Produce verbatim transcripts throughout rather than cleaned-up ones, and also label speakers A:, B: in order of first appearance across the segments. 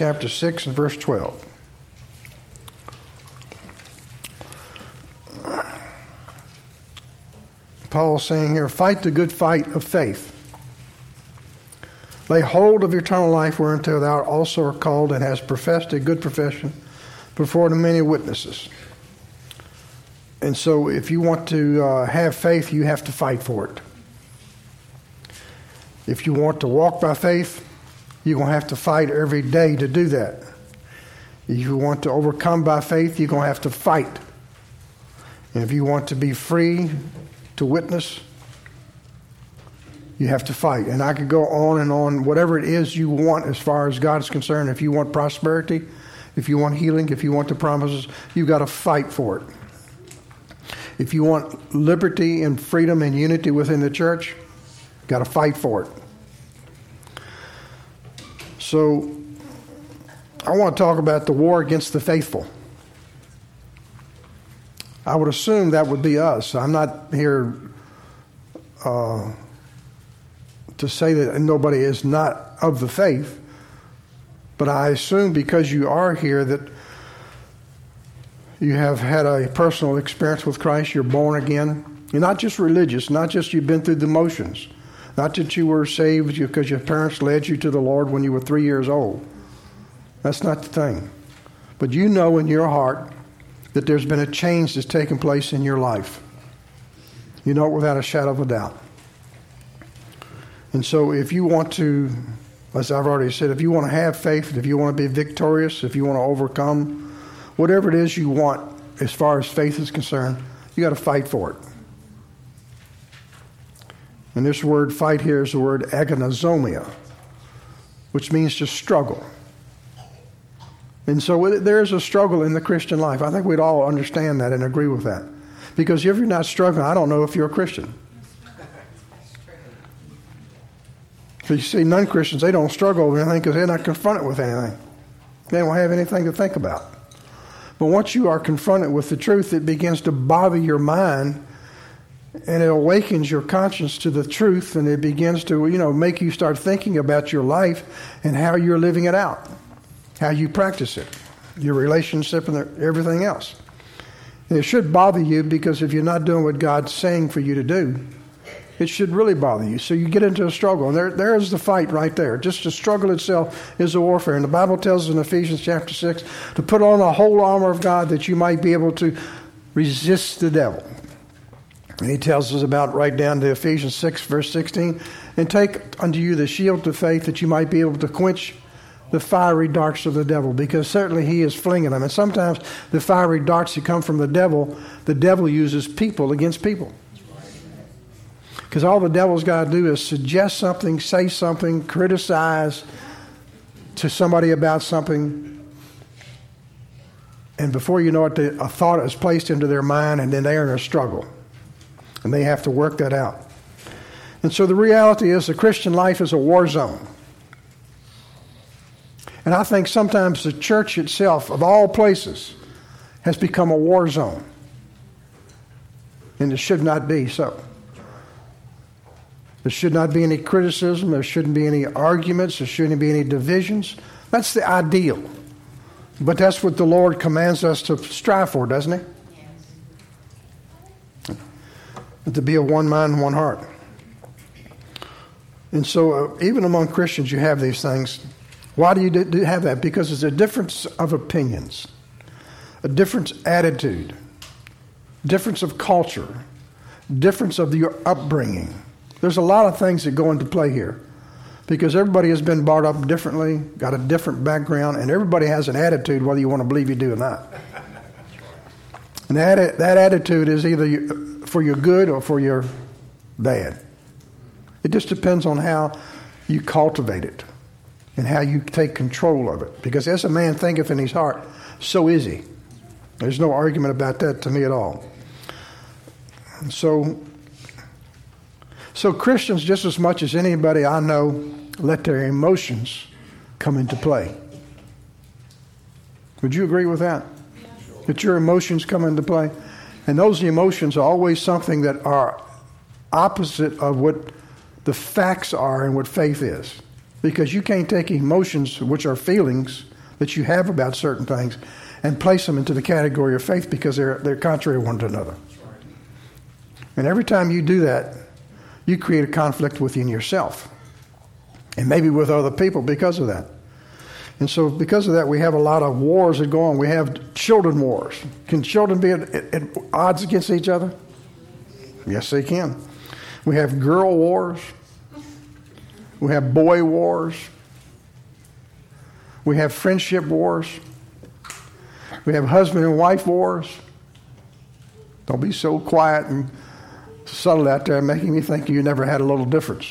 A: chapter six and verse twelve. Paul's saying here, fight the good fight of faith. Lay hold of eternal life whereunto thou also art called and hast professed a good profession before the many witnesses. And so if you want to uh, have faith, you have to fight for it. If you want to walk by faith, you're going to have to fight every day to do that. If you want to overcome by faith, you're going to have to fight. And if you want to be free to witness, you have to fight. And I could go on and on, whatever it is you want as far as God is concerned. If you want prosperity, if you want healing, if you want the promises, you've got to fight for it. If you want liberty and freedom and unity within the church, you've got to fight for it. So I want to talk about the war against the faithful. I would assume that would be us. I'm not here uh, to say that nobody is not of the faith, but I assume because you are here that you have had a personal experience with Christ, you're born again. You're not just religious, not just you've been through the motions, not that you were saved because your parents led you to the Lord when you were three years old. That's not the thing. But you know in your heart that there's been a change that's taken place in your life. You know it without a shadow of a doubt. And so if you want to, as I've already said, if you want to have faith, if you want to be victorious, if you want to overcome, whatever it is you want as far as faith is concerned, you got to fight for it. And this word fight here is the word agonizomia, which means to struggle. And so there is a struggle in the Christian life. I think we'd all understand that and agree with that. Because if you're not struggling, I don't know if you're a Christian. So you see, non-Christians, they don't struggle with anything because they're not confronted with anything. They don't have anything to think about. But once you are confronted with the truth, it begins to bother your mind, and it awakens your conscience to the truth, and it begins to, you know, make you start thinking about your life and how you're living it out, how you practice it, your relationship and everything else. And it should bother you because if you're not doing what God's saying for you to do, it should really bother you. So you get into a struggle. And there, there is the fight right there. Just the struggle itself is a warfare. And the Bible tells us in Ephesians chapter six to put on the whole armor of God that you might be able to resist the devil. And he tells us about right down to Ephesians six, verse sixteen, and take unto you the shield of faith that you might be able to quench the fiery darts of the devil, because certainly he is flinging them. And sometimes the fiery darts that come from the devil, the devil uses people against people. Because all the devil's got to do is suggest something, say something, criticize to somebody about something. And before you know it, the, a thought is placed into their mind, and then they are in a struggle. And they have to work that out. And so the reality is the Christian life is a war zone. And I think sometimes the church itself, of all places, has become a war zone. And it should not be so. There should not be any criticism. There shouldn't be any arguments. There shouldn't be any divisions. That's the ideal. But that's what the Lord commands us to strive for, doesn't He? Yes. To be a one mind, one heart. And so uh, even among Christians you have these things. Why do you do have that? Because there's a difference of opinions, a different attitude, difference of culture, difference of your upbringing. There's a lot of things that go into play here because everybody has been brought up differently, got a different background, and everybody has an attitude whether you want to believe you do or not. And that, that attitude is either for your good or for your bad. It just depends on how you cultivate it and how you take control of it. Because as a man thinketh in his heart, so is he. There's no argument about that to me at all. So... So Christians, just as much as anybody I know, let their emotions come into play. Would you agree with that? That your emotions come into play? And those emotions are always something that are opposite of what the facts are and what faith is. Because you can't take emotions, which are feelings that you have about certain things, and place them into the category of faith because they're they're contrary one to another. And every time you do that, you create a conflict within yourself. And maybe with other people because of that. And so because of that, we have a lot of wars that go on. We have children wars. Can children be at, at, at odds against each other? Yes, they can. We have girl wars. We have boy wars. We have friendship wars. We have husband and wife wars. Don't be so quiet and subtle out there making me think you never had a little difference.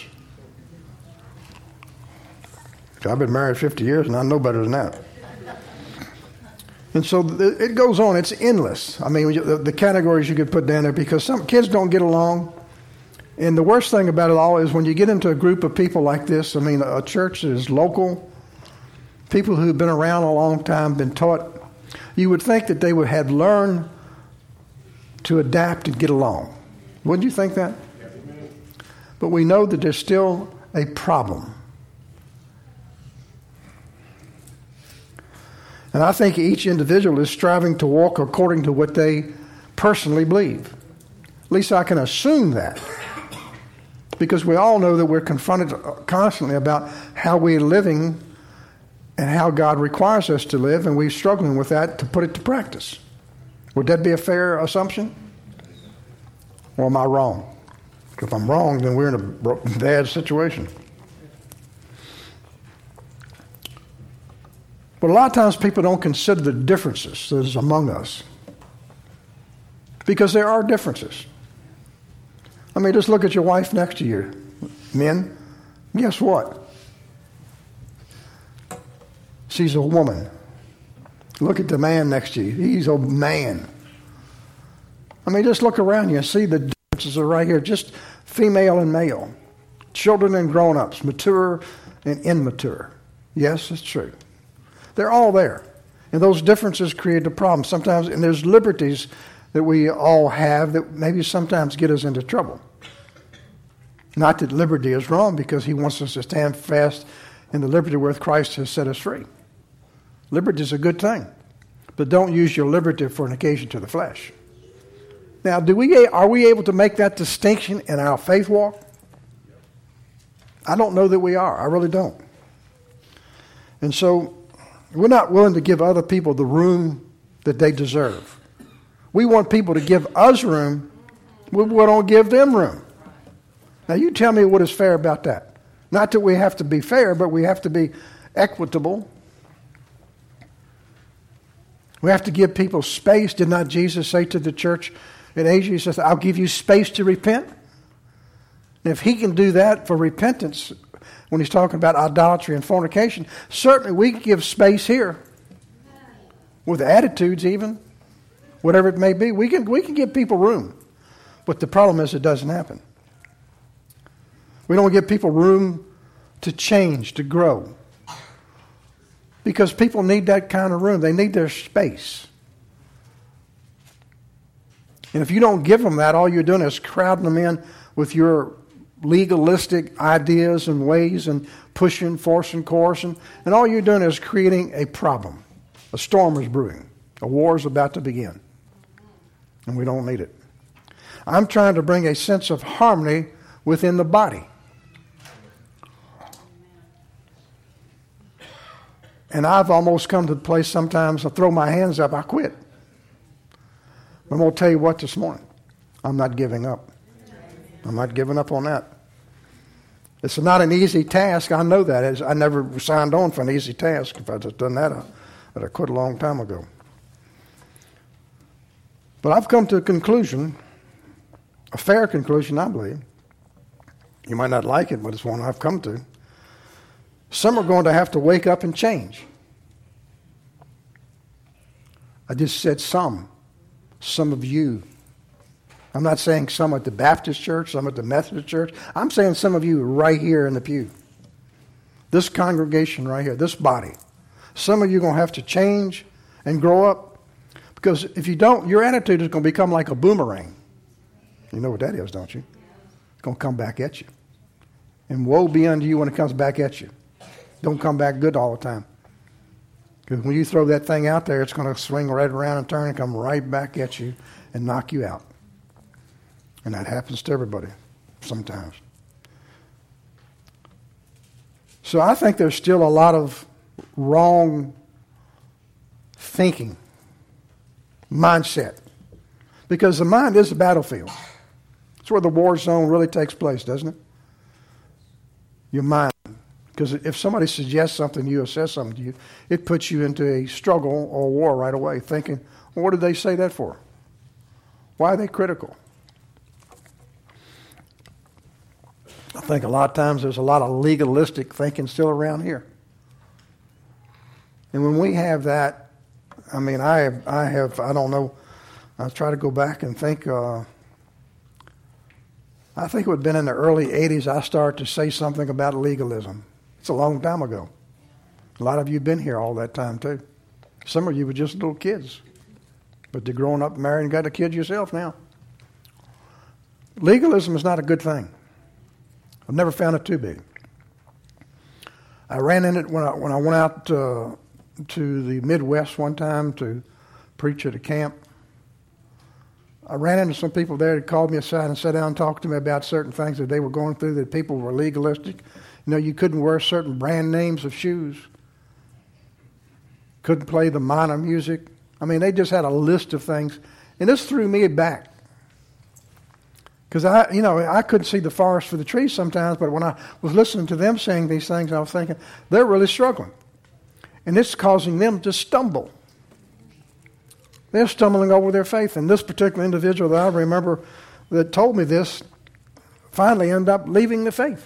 A: I've been married fifty years and I know better than that. And so it goes on. It's endless. I mean, the categories you could put down there because some kids don't get along. And the worst thing about it all is when you get into a group of people like this, I mean, a church that is local, people who've been around a long time, been taught, you would think that they would have learned to adapt and get along. Wouldn't you think that? But we know that there's still a problem. And I think each individual is striving to walk according to what they personally believe. At least I can assume that. Because we all know that we're confronted constantly about how we're living and how God requires us to live, and we're struggling with that to put it to practice. Would that be a fair assumption? Or am I wrong? If I'm wrong, then we're in a bad situation. But a lot of times people don't consider the differences that is among us. Because there are differences. I mean, just look at your wife next to you. Men, guess what? She's a woman. Look at the man next to you. He's a man. I mean, just look around you and see the differences are right here. Just female and male. Children and grown-ups. Mature and immature. Yes, it's true. They're all there. And those differences create a problem sometimes. And there's liberties that we all have that maybe sometimes get us into trouble. Not that liberty is wrong, because he wants us to stand fast in the liberty wherewith Christ has set us free. Liberty is a good thing. But don't use your liberty for an occasion to the flesh. Now, do we are we able to make that distinction in our faith walk? I don't know that we are. I really don't. And so we're not willing to give other people the room that they deserve. We want people to give us room. We don't give them room. Now, you tell me what is fair about that. Not that we have to be fair, but we have to be equitable. We have to give people space. Did not Jesus say to the church in Asia, he says, I'll give you space to repent? And if he can do that for repentance, when he's talking about idolatry and fornication, certainly we can give space here. With attitudes even. Whatever it may be. We can, we can give people room. But the problem is it doesn't happen. We don't give people room to change, to grow. Because people need that kind of room. They need their space. And if you don't give them that, all you're doing is crowding them in with your legalistic ideas and ways and pushing, forcing, coercing. And all you're doing is creating a problem. A storm is brewing. A war is about to begin. And we don't need it. I'm trying to bring a sense of harmony within the body. And I've almost come to the place sometimes I throw my hands up, I quit. But I'm going to tell you what this morning. I'm not giving up. I'm not giving up on that. It's not an easy task. I know that. I never signed on for an easy task. If I'd just done that, I'd have quit a long time ago. But I've come to a conclusion, a fair conclusion, I believe. You might not like it, but it's one I've come to. Some are going to have to wake up and change. I just said some. Some of you. I'm not saying some at the Baptist church, some at the Methodist church. I'm saying some of you right here in the pew. This congregation right here, this body. Some of you are going to have to change and grow up. Because if you don't, your attitude is going to become like a boomerang. You know what that is, don't you? It's going to come back at you. And woe be unto you when it comes back at you. Don't come back good all the time. Because when you throw that thing out there, it's going to swing right around and turn and come right back at you and knock you out. And that happens to everybody sometimes. So I think there's still a lot of wrong thinking, mindset. Because the mind is a battlefield. It's where the war zone really takes place, doesn't it? Your mind. Because if somebody suggests something to you or says something to you, it puts you into a struggle or war right away, thinking, well, what did they say that for? Why are they critical? I think a lot of times there's a lot of legalistic thinking still around here. And when we have that, I mean, I have, I have, I don't know, I try to go back and think, uh, I think it would have been in the early eighties I started to say something about legalism. It's a long time ago. A lot of you have been here all that time too. Some of you were just little kids. But you're growing up, married, and got a kid yourself now. Legalism is not a good thing. I've never found it too big. I ran in it when I, when I went out uh, to the Midwest one time to preach at a camp. I ran into some people there that called me aside and sat down and talked to me about certain things that they were going through, that people were legalistic. You know, you couldn't wear certain brand names of shoes. Couldn't play the minor music. I mean, they just had a list of things. And this threw me back. Because, I, you know, I couldn't see the forest for the trees sometimes, but when I was listening to them saying these things, I was thinking, they're really struggling. And it's causing them to stumble. They're stumbling over their faith. And this particular individual that I remember that told me this finally ended up leaving the faith.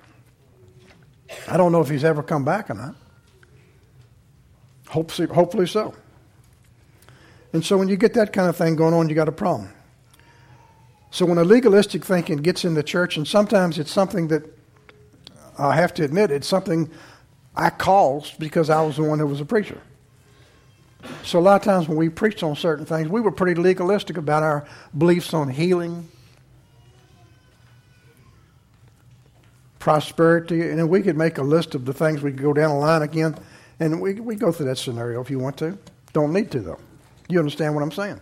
A: I don't know if he's ever come back or not. Hopefully, hopefully so. And so when you get that kind of thing going on, you got a problem. So when a legalistic thinking gets in the church, and sometimes it's something that, I have to admit, it's something I caused because I was the one who was a preacher. So a lot of times when we preached on certain things, we were pretty legalistic about our beliefs on healing, prosperity, and then we could make a list of the things. We could go down the line again, and we we go through that scenario if you want to. Don't need to, though. You understand what I'm saying?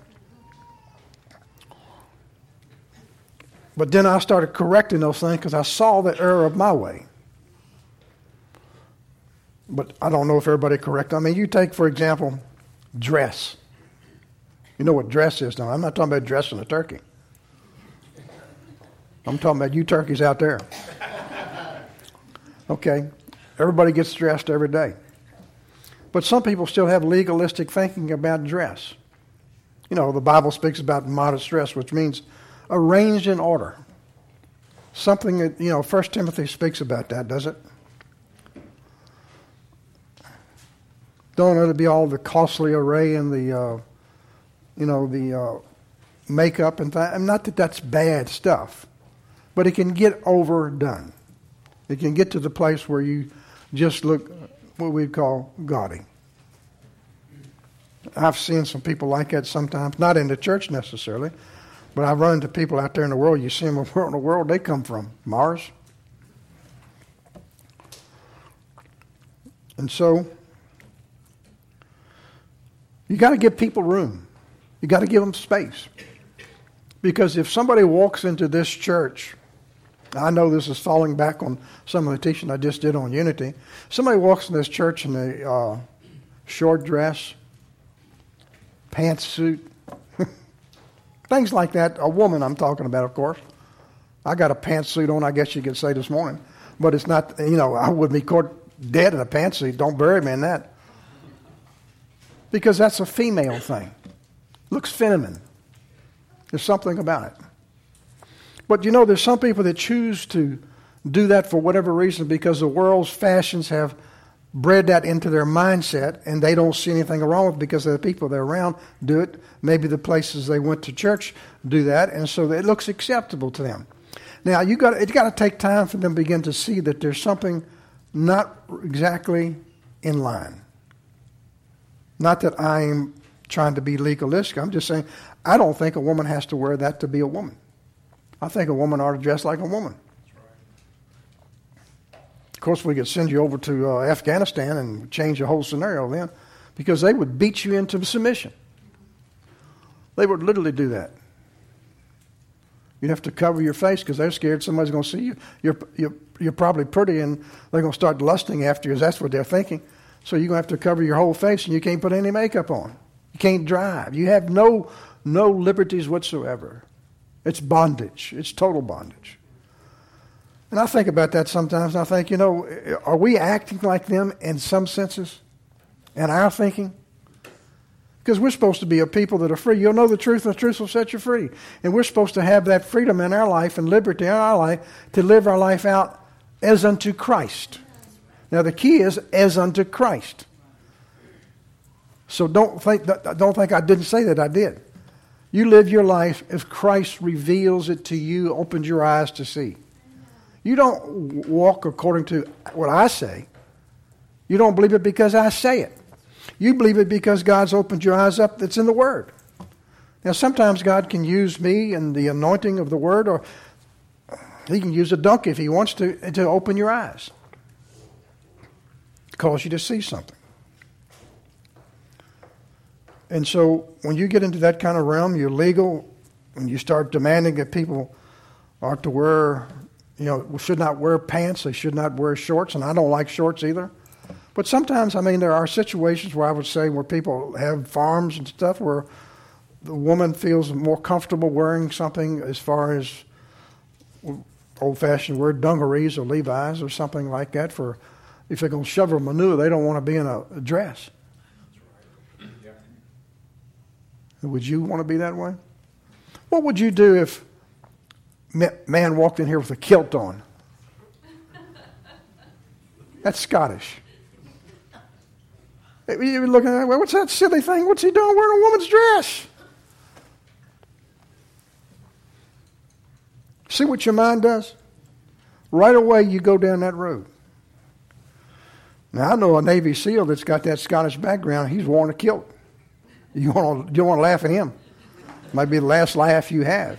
A: But then I started correcting those things because I saw the error of my way. But I don't know if everybody correct. I mean, you take, for example, dress. You know what dress is now. I'm not talking about dressing a turkey. I'm talking about you turkeys out there. Okay, everybody gets dressed every day. But some people still have legalistic thinking about dress. You know, the Bible speaks about modest dress, which means arranged in order. Something that, you know, First Timothy speaks about that, does it? Don't let it be all the costly array and the, uh, you know, the uh, makeup and th- not that that's bad stuff, but it can get overdone. It can get to the place where you just look what we'd call gaudy. I've seen some people like that sometimes, not in the church necessarily, but I've run into people out there in the world. You see them, where in the world they come from? Mars? And so, you got to give people room. You got to give them space. Because if somebody walks into this church, I know this is falling back on some of the teaching I just did on unity. Somebody walks in this church in a uh, short dress, pantsuit, things like that. A woman I'm talking about, of course. I got a pantsuit on, I guess you could say, this morning. But it's not, you know, I wouldn't be caught dead in a pantsuit. Don't bury me in that. Because that's a female thing. Looks feminine. There's something about it. But you know, there's some people that choose to do that for whatever reason because the world's fashions have bred that into their mindset, and they don't see anything wrong with it because the people they're around do it. Maybe the places they went to church do that, and so it looks acceptable to them. Now, you got it's got to take time for them to begin to see that there's something not exactly in line. Not that I'm trying to be legalistic. I'm just saying I don't think a woman has to wear that to be a woman. I think a woman ought to dress like a woman. course, we could send you over to uh, Afghanistan and change the whole scenario then, because they would beat you into submission. They would literally do that. You'd have to cover your face because they're scared somebody's going to see you. You're, you're, you're probably pretty, and they're going to start lusting after you, because that's what they're thinking. So you're going to have to cover your whole face, and you can't put any makeup on. You can't drive. You have no, no liberties whatsoever. It's bondage. It's total bondage. And I think about that sometimes, and I think, you know, are we acting like them in some senses? In our thinking? Because we're supposed to be a people that are free. You'll know the truth, and the truth will set you free. And we're supposed to have that freedom in our life and liberty in our life to live our life out as unto Christ. Now the key is as unto Christ. So don't think don't think I didn't say that. I did. You live your life as Christ reveals it to you, opens your eyes to see. You don't walk according to what I say. You don't believe it because I say it. You believe it because God's opened your eyes up. That's in the Word. Now, sometimes God can use me and the anointing of the Word, or He can use a donkey if He wants to, to open your eyes, cause you to see something. And so, when you get into that kind of realm, you're legal, when you start demanding that people are to wear, you know, should not wear pants, they should not wear shorts, and I don't like shorts either. But sometimes, I mean, there are situations where I would say where people have farms and stuff where the woman feels more comfortable wearing something as far as old-fashioned word, dungarees or Levi's or something like that. For if they're going to shovel manure, they don't want to be in a, a dress. That's right. Yeah. Would you want to be that way? What would you do if man walked in here with a kilt on? That's Scottish. You're looking at, well, what's that silly thing? What's he doing wearing a woman's dress? See what your mind does? Right away, you go down that road. Now, I know a Navy SEAL that's got that Scottish background. He's worn a kilt. You want to, you want to laugh at him. Might be the last laugh you have.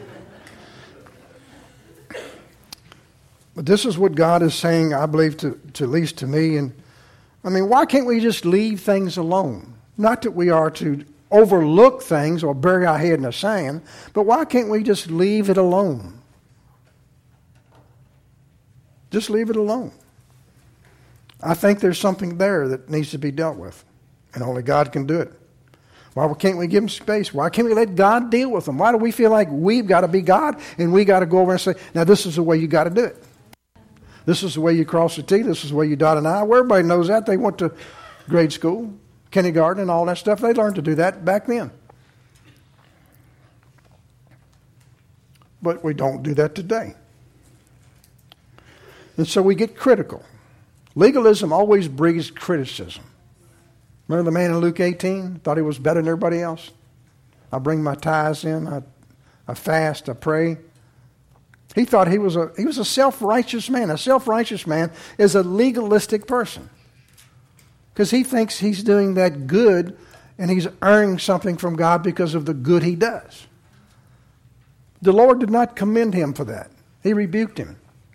A: But this is what God is saying, I believe, to, to at least to me. And I mean, why can't we just leave things alone? Not that we are to overlook things or bury our head in the sand, but why can't we just leave it alone? Just leave it alone. I think there's something there that needs to be dealt with, and only God can do it. Why can't we give them space? Why can't we let God deal with them? Why do we feel like we've got to be God and we got to go over and say, now this is the way you got to do it? This is the way you cross the T. This is the way you dot an I. Well, everybody knows that. They went to grade school, kindergarten, and all that stuff. They learned to do that back then. But we don't do that today. And so we get critical. Legalism always breeds criticism. Remember the man in Luke eighteen? Thought he was better than everybody else? I bring my tithes in. I, I fast. I pray. He thought he was a he was a self-righteous man. A self-righteous man is a legalistic person. Because he thinks he's doing that good and he's earning something from God because of the good he does. The Lord did not commend him for that. He rebuked him.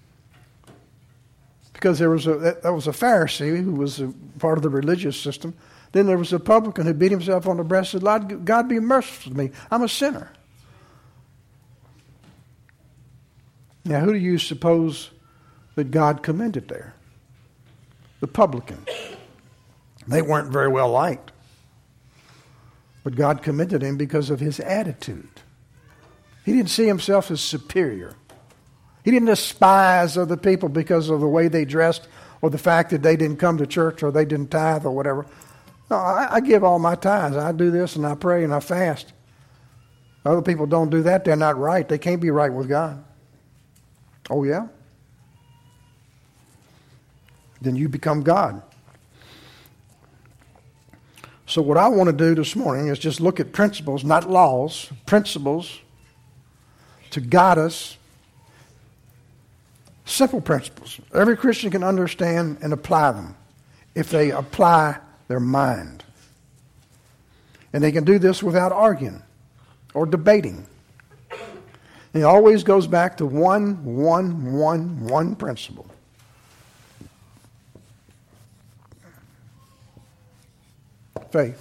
A: Because there was a that was a Pharisee who was a part of the religious system. Then there was a publican who beat himself on the breast and said, Lord, God be merciful to me. I'm a sinner. Now, who do you suppose that God commended there? The publican. They weren't very well liked. But God commended him because of his attitude. He didn't see himself as superior. He didn't despise other people because of the way they dressed or the fact that they didn't come to church or they didn't tithe or whatever. No, I, I give all my tithes. I do this and I pray and I fast. Other people don't do that. They're not right. They can't be right with God. Oh, yeah? Then you become God. So what I want to do this morning is just look at principles, not laws, principles to guide us. Simple principles. Every Christian can understand and apply them if they apply their mind. And they can do this without arguing or debating. It always goes back to one, one, one, one principle. Faith.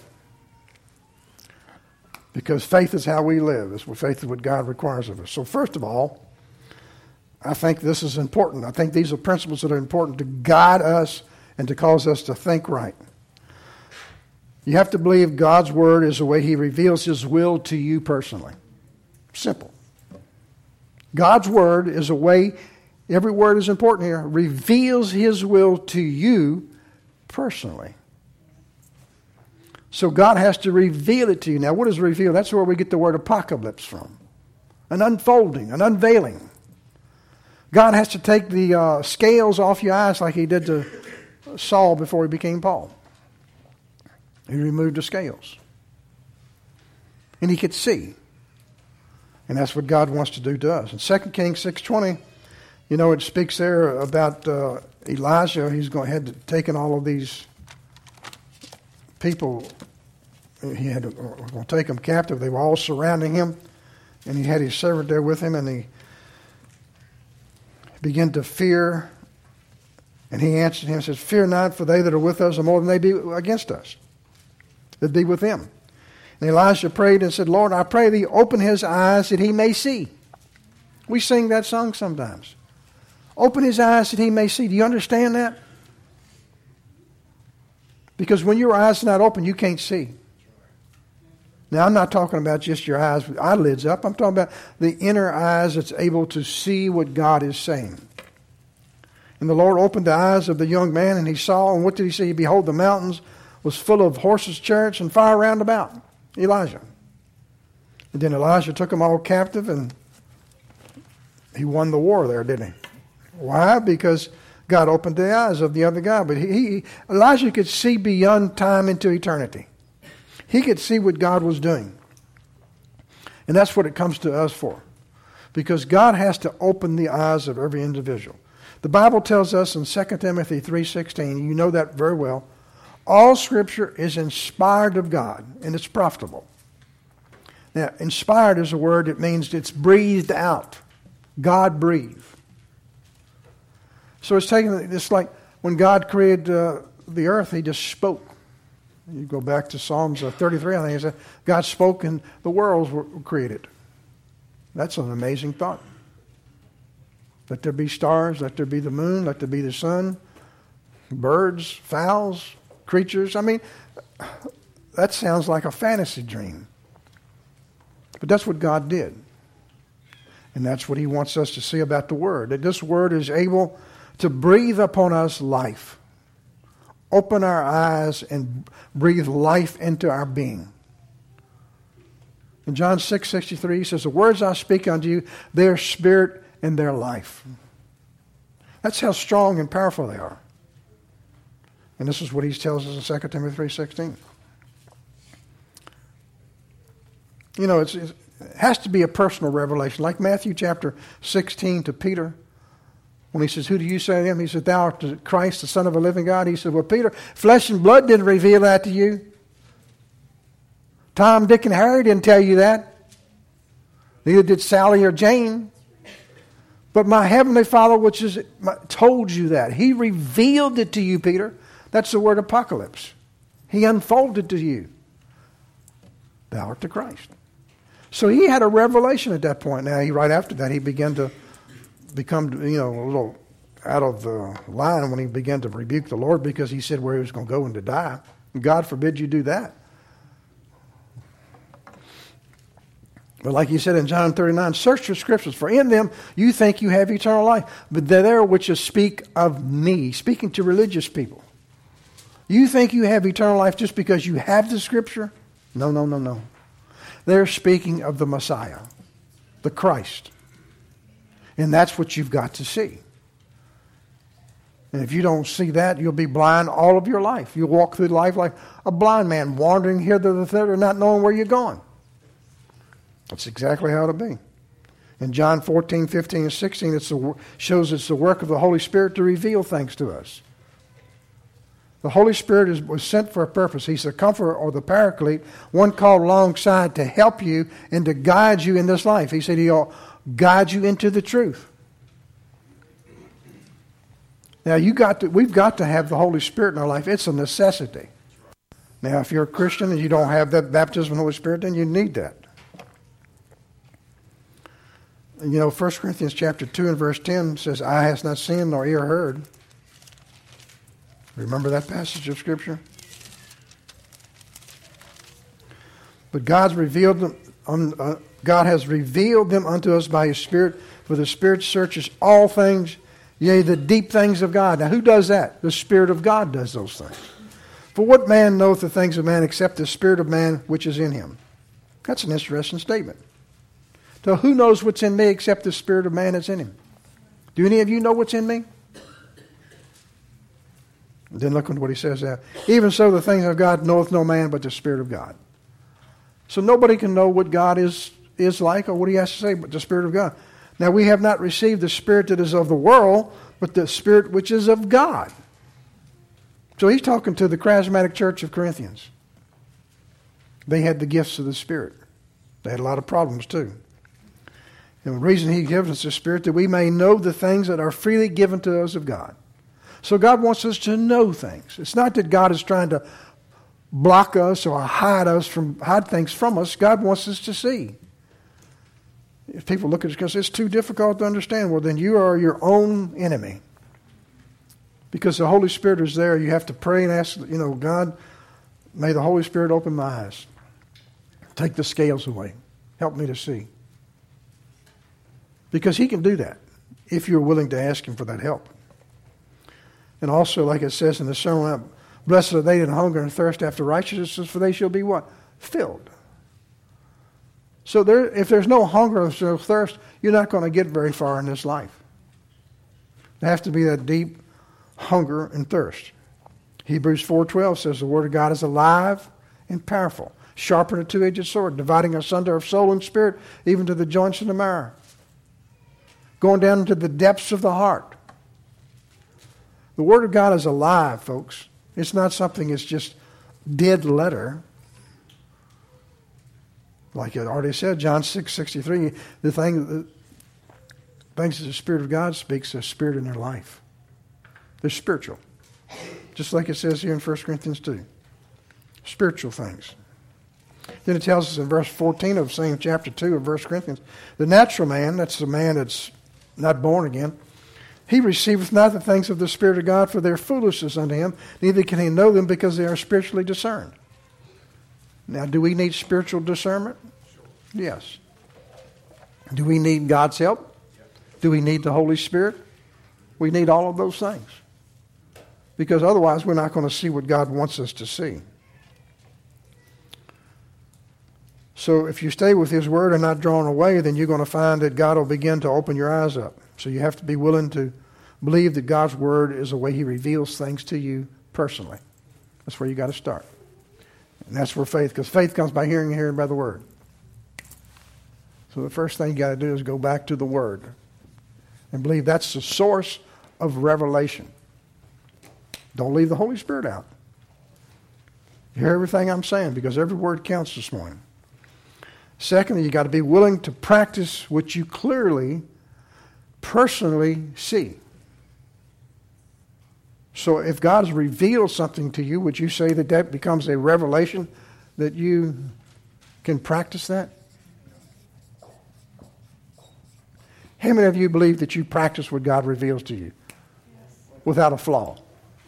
A: Because faith is how we live. It's what faith is what God requires of us. So first of all, I think this is important. I think these are principles that are important to guide us and to cause us to think right. You have to believe God's word is the way he reveals his will to you personally. Simple. God's word is a way, every word is important here, reveals his will to you personally. So God has to reveal it to you. Now, what is reveal? That's where we get the word apocalypse from. An unfolding, an unveiling. God has to take the uh, scales off your eyes like he did to Saul before he became Paul. He removed the scales. And he could see. And that's what God wants to do to us. In Second Kings six twenty, you know, it speaks there about uh, Elijah. He's going had to taken all of these people. He had to uh, take them captive. They were all surrounding him. And he had his servant there with him. And he began to fear. And he answered him and says, "Fear not, for they that are with us are more than they be against us. That be with them." And Elisha prayed and said, "Lord, I pray thee, open his eyes that he may see." We sing that song sometimes. Open his eyes that he may see. Do you understand that? Because when your eyes are not open, you can't see. Now, I'm not talking about just your eyes with eyelids up. I'm talking about the inner eyes that's able to see what God is saying. And the Lord opened the eyes of the young man, and he saw, and what did he see? Behold, the mountains was full of horses, chariots, and fire round about. Elijah. And then Elijah took them all captive, and he won the war there, didn't he? Why? Because God opened the eyes of the other guy. But he, he Elijah could see beyond time into eternity. He could see what God was doing. And that's what it comes to us for. Because God has to open the eyes of every individual. The Bible tells us in Second Timothy three sixteen, you know that very well, all Scripture is inspired of God, and it's profitable. Now, inspired is a word that means it's breathed out. God breathed. So it's taken, it's like when God created uh, the earth, he just spoke. You go back to Psalms thirty-three, I think it said, God spoke and the worlds were created. That's an amazing thought. Let there be stars, let there be the moon, let there be the sun, birds, fowls, creatures. I mean, that sounds like a fantasy dream. But that's what God did. And that's what he wants us to see about the Word. That this Word is able to breathe upon us life. Open our eyes and breathe life into our being. In John six sixty-three, he says, "The words I speak unto you, they are spirit and their life." That's how strong and powerful they are. And this is what he tells us in Second Timothy three sixteen. You know, it's, it's, it has to be a personal revelation. Like Matthew chapter sixteen to Peter. When he says, "Who do you say I am?" He said, "Thou art the Christ, the Son of a living God." He said, "Well, Peter, flesh and blood didn't reveal that to you. Tom, Dick, and Harry didn't tell you that. Neither did Sally or Jane. But my heavenly Father, which is told you that. He revealed it to you, Peter." That's the word apocalypse. He unfolded to you. Thou art the Christ. So he had a revelation at that point. Now, he, right after that, he began to become, you know, a little out of the line when he began to rebuke the Lord because he said where he was going to go and to die. God forbid you do that. But like he said in John thirty-nine, "Search the Scriptures, for in them you think you have eternal life. But they're there which is speak of me," speaking to religious people. You think you have eternal life just because you have the Scripture? No, no, no, no. They're speaking of the Messiah, the Christ. And that's what you've got to see. And if you don't see that, you'll be blind all of your life. You'll walk through life like a blind man, wandering here to thither, not knowing where you're going. That's exactly how it'll be. In John fourteen, fifteen, and sixteen, it shows it's the work of the Holy Spirit to reveal things to us. The Holy Spirit is, was sent for a purpose. He's the comforter or the paraclete, one called alongside to help you and to guide you in this life. He said he'll guide you into the truth. Now, you got to, we've got to have the Holy Spirit in our life. It's a necessity. Now, if you're a Christian and you don't have that baptism of the Holy Spirit, then you need that. And you know, First Corinthians chapter two and verse ten says, eye has not seen nor ear heard. Remember that passage of Scripture? But God's revealed them, um, uh, God has revealed them unto us by His Spirit, for the Spirit searches all things, yea, the deep things of God. Now, who does that? The Spirit of God does those things. For what man knoweth the things of man except the Spirit of man which is in him? That's an interesting statement. So who knows what's in me except the Spirit of man that's in him? Do any of you know what's in me? Then look at what he says there. Even so, the things of God knoweth no man but the Spirit of God. So nobody can know what God is, is like or what he has to say but the Spirit of God. Now, we have not received the Spirit that is of the world, but the Spirit which is of God. So he's talking to the charismatic church of Corinthians. They had the gifts of the Spirit. They had a lot of problems too. And the reason he gives us the Spirit, that we may know the things that are freely given to us of God. So God wants us to know things. It's not that God is trying to block us or hide us from hide things from us. God wants us to see. If people look at it because it's too difficult to understand, well, then you are your own enemy. Because the Holy Spirit is there, you have to pray and ask, you know, God, may the Holy Spirit open my eyes. Take the scales away. Help me to see. Because He can do that if you're willing to ask Him for that help. And also, like it says in the Sermon, blessed are they that hunger and thirst after righteousness, for they shall be what? Filled. So there, if there's no hunger or no thirst, you're not going to get very far in this life. There has to be that deep hunger and thirst. Hebrews four twelve says the Word of God is alive and powerful, sharper than a two-edged sword, dividing asunder of soul and spirit, even to the joints and the marrow, going down into the depths of the heart. The Word of God is alive, folks. It's not something that's just dead letter. Like I already said, John six sixty-three, the thing, the things that the Spirit of God speaks, the Spirit in their life. They're spiritual. Just like it says here in First Corinthians two. Spiritual things. Then it tells us in verse fourteen of same chapter two of First Corinthians, the natural man, that's the man that's not born again, he receiveth not the things of the Spirit of God, for their foolishness unto him, neither can he know them because they are spiritually discerned. Now, do we need spiritual discernment? Yes. Do we need God's help? Do we need the Holy Spirit? We need all of those things. Because otherwise, we're not going to see what God wants us to see. So if you stay with His Word and not drawn away, then you're going to find that God will begin to open your eyes up. So you have to be willing to believe that God's Word is the way He reveals things to you personally. That's where you got to start. And that's where faith, because faith comes by hearing and hearing by the Word. So the first thing you got to do is go back to the Word and believe that's the source of revelation. Don't leave the Holy Spirit out. You hear everything I'm saying, because every word counts this morning. Secondly, you got to be willing to practice what you clearly, personally see. So if God has revealed something to you, would you say that that becomes a revelation that you can practice that? How many of you believe that you practice what God reveals to you without a flaw?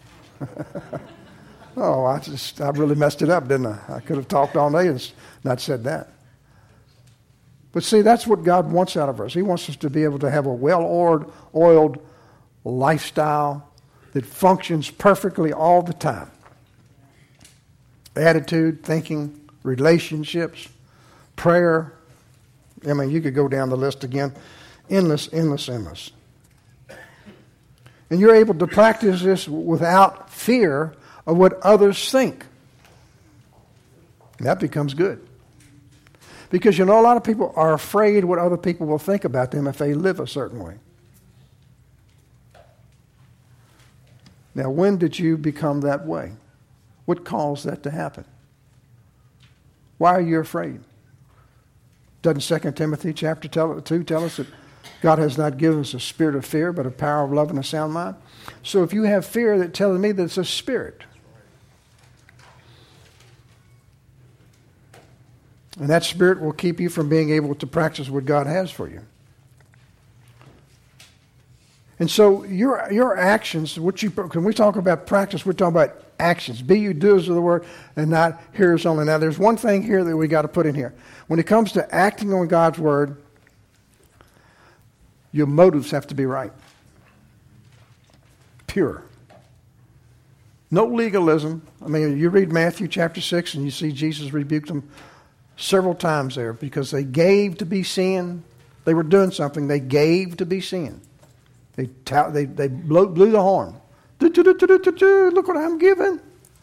A: Oh, I just, I really messed it up, didn't I? I could have talked all day and not said that. But see, that's what God wants out of us. He wants us to be able to have a well-oiled oiled lifestyle that functions perfectly all the time. Attitude, thinking, relationships, prayer. I mean, you could go down the list again. Endless, endless, endless. And you're able to practice this without fear of what others think. And that becomes good. Because, you know, a lot of people are afraid what other people will think about them if they live a certain way. Now, when did you become that way? What caused that to happen? Why are you afraid? Doesn't Second Timothy chapter two tell us that God has not given us a spirit of fear, but a power of love and a sound mind? So if you have fear, that tells me that it's a spirit. And that spirit will keep you from being able to practice what God has for you. And so your your actions, what you when we talk about practice, we're talking about actions. Be you doers of the word and not hearers only. Now there's one thing here that we got to put in here. When it comes to acting on God's word, your motives have to be right. Pure. No legalism. I mean, you read Matthew chapter six and you see Jesus rebuked them several times there because they gave to be seen. They were doing something. They gave to be seen. They they they blew, blew the horn. Do, do, do, do, do, do, look what I'm giving.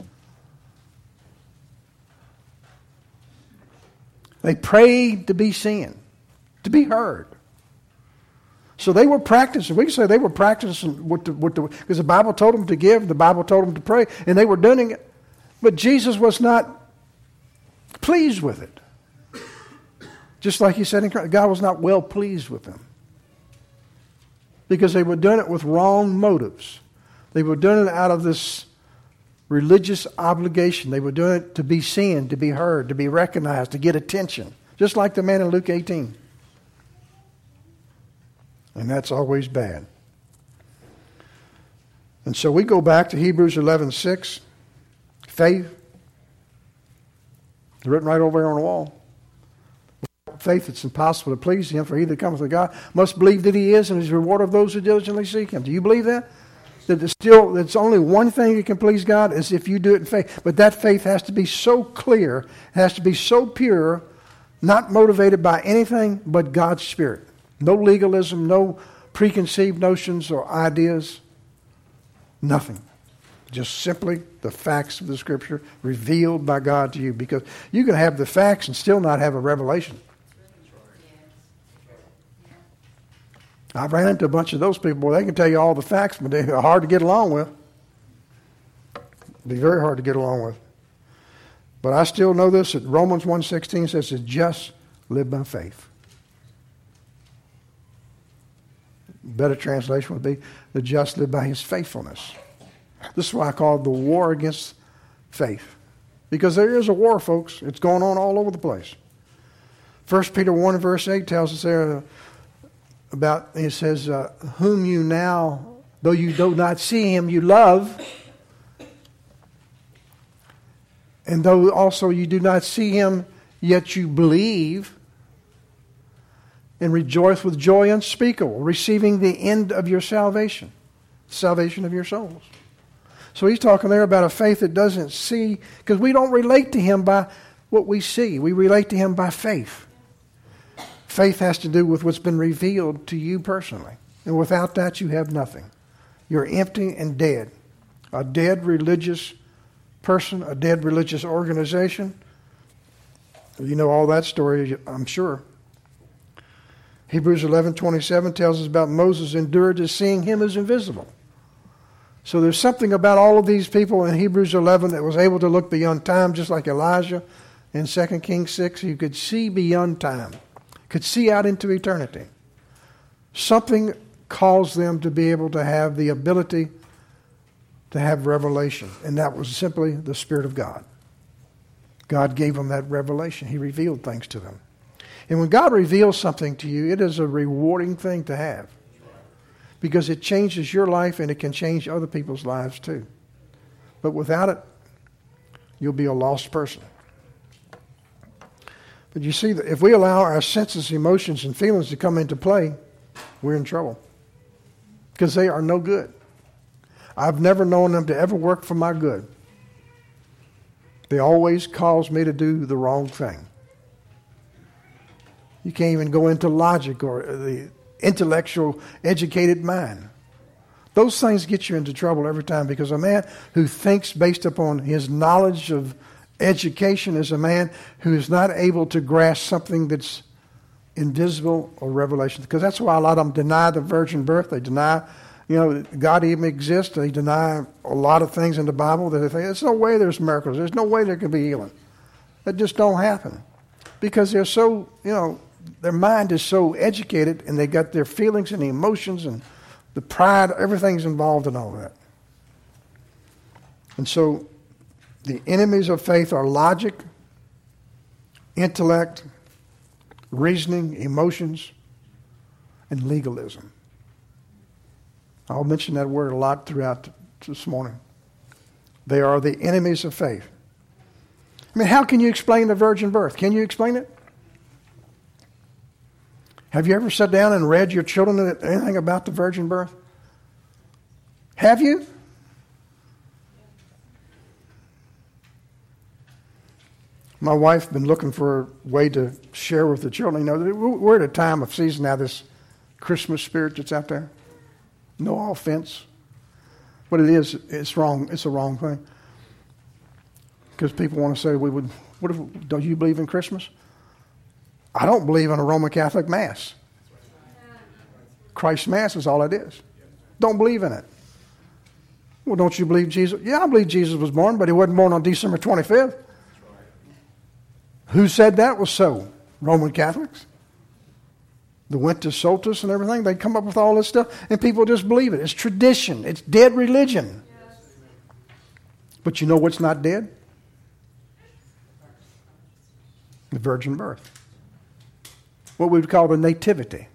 A: They prayed to be seen, to be heard. So they were practicing. We can say they were practicing what the, what the, because the Bible told them to give, the Bible told them to pray, and they were doing it. But Jesus was not pleased with it. Just like he said in Christ, God was not well pleased with them. Because they were doing it with wrong motives. They were doing it out of this religious obligation. They were doing it to be seen, to be heard, to be recognized, to get attention. Just like the man in Luke eighteen. And that's always bad. And so we go back to Hebrews eleven six. Faith. It's written right over here on the wall. Without faith, it's impossible to please him, for he that cometh to God must believe that he is, and is a reward of those who diligently seek him. Do you believe that? That there's still, there's only one thing that can please God is if you do it in faith. But that faith has to be so clear, has to be so pure, not motivated by anything but God's Spirit. No legalism, no preconceived notions or ideas, nothing. Just simply the facts of the Scripture revealed by God to you. Because you can have the facts and still not have a revelation. I've ran into a bunch of those people. Boy, they can tell you all the facts, but they're hard to get along with. Be very hard to get along with. But I still know this, that Romans one sixteen says the just live by faith. Better translation would be the just live by his faithfulness. This is why I call it the war against faith. Because there is a war, folks. It's going on all over the place. First Peter one verse eight tells us there about, it says, uh, whom you now, though you do not see him, you love. And though also you do not see him, yet you believe and rejoice with joy unspeakable, receiving the end of your salvation, salvation of your souls. So he's talking there about a faith that doesn't see, because we don't relate to him by what we see. We relate to him by faith. Faith has to do with what's been revealed to you personally. And without that, you have nothing. You're empty and dead. A dead religious person, a dead religious organization. You know all that story, I'm sure. Hebrews eleven twenty-seven tells us about Moses endured as seeing him as invisible. So there's something about all of these people in Hebrews eleven that was able to look beyond time, just like Elijah in Second Kings six. You could see beyond time, could see out into eternity. Something caused them to be able to have the ability to have revelation, and that was simply the Spirit of God. God gave them that revelation. He revealed things to them. And when God reveals something to you, it is a rewarding thing to have. Because it changes your life and it can change other people's lives too. But without it, you'll be a lost person. But you see, if we allow our senses, emotions, and feelings to come into play, we're in trouble. Because they are no good. I've never known them to ever work for my good. They always cause me to do the wrong thing. You can't even go into logic or the intellectual, educated mind. Those things get you into trouble every time, because a man who thinks based upon his knowledge of education is a man who is not able to grasp something that's invisible or revelation. Because that's why a lot of them deny the virgin birth. They deny, you know, God even exists. They deny a lot of things in the Bible that they think, there's no way there's miracles. There's no way there can be healing. That just don't happen. Because they're so, you know, their mind is so educated, and they got their feelings and the emotions and the pride, everything's involved in all that. And so the enemies of faith are logic, intellect, reasoning, emotions, and legalism. I'll mention that word a lot throughout this morning. They are the enemies of faith. I mean, how can you explain the virgin birth? Can you explain it? Have you ever sat down and read your children anything about the virgin birth? Have you? My wife's been looking for a way to share with the children. You know, we're at a time of season now, this Christmas spirit that's out there. No offense. But it is, it's wrong. It's a wrong thing. Because people want to say, we would, what if, don't you believe in Christmas? I don't believe in a Roman Catholic Mass. Christ's Mass is all it is. Don't believe in it. Well, don't you believe Jesus? Yeah, I believe Jesus was born, but he wasn't born on December twenty-fifth. Who said that was so? Roman Catholics. The winter solstice and everything. They come up with all this stuff, and people just believe it. It's tradition. It's dead religion. Yes. But you know what's not dead? The virgin birth. What we would call the nativity.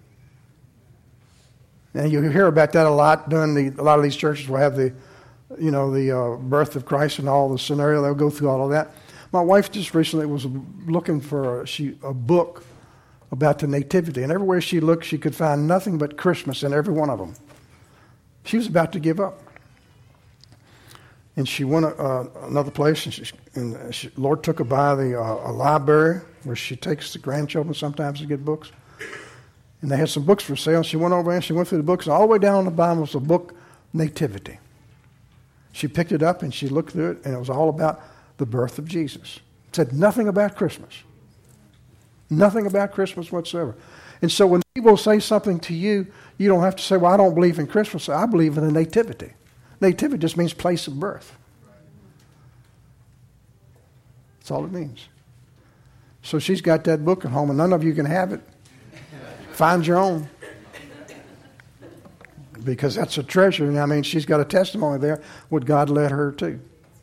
A: And you hear about that a lot during the, a lot of these churches will have the, you know, the uh, birth of Christ and all the scenario. They'll go through all of that. My wife just recently was looking for a, she, a book about the nativity. And everywhere she looked, she could find nothing but Christmas in every one of them. She was about to give up. And she went uh, another place, and, she, and she, Lord took her by the uh, a library where she takes the grandchildren sometimes to get books. And they had some books for sale. She went over and she went through the books. And all the way down on the bottom was the book Nativity. She picked it up and she looked through it, and it was all about the birth of Jesus. It said nothing about Christmas. Nothing about Christmas whatsoever. And so when people say something to you, you don't have to say, well, I don't believe in Christmas. I believe in the nativity. Nativity just means place of birth. That's all it means. So she's got that book at home, and none of you can have it. Find your own. Because that's a treasure. And I mean, she's got a testimony there, what God led her to.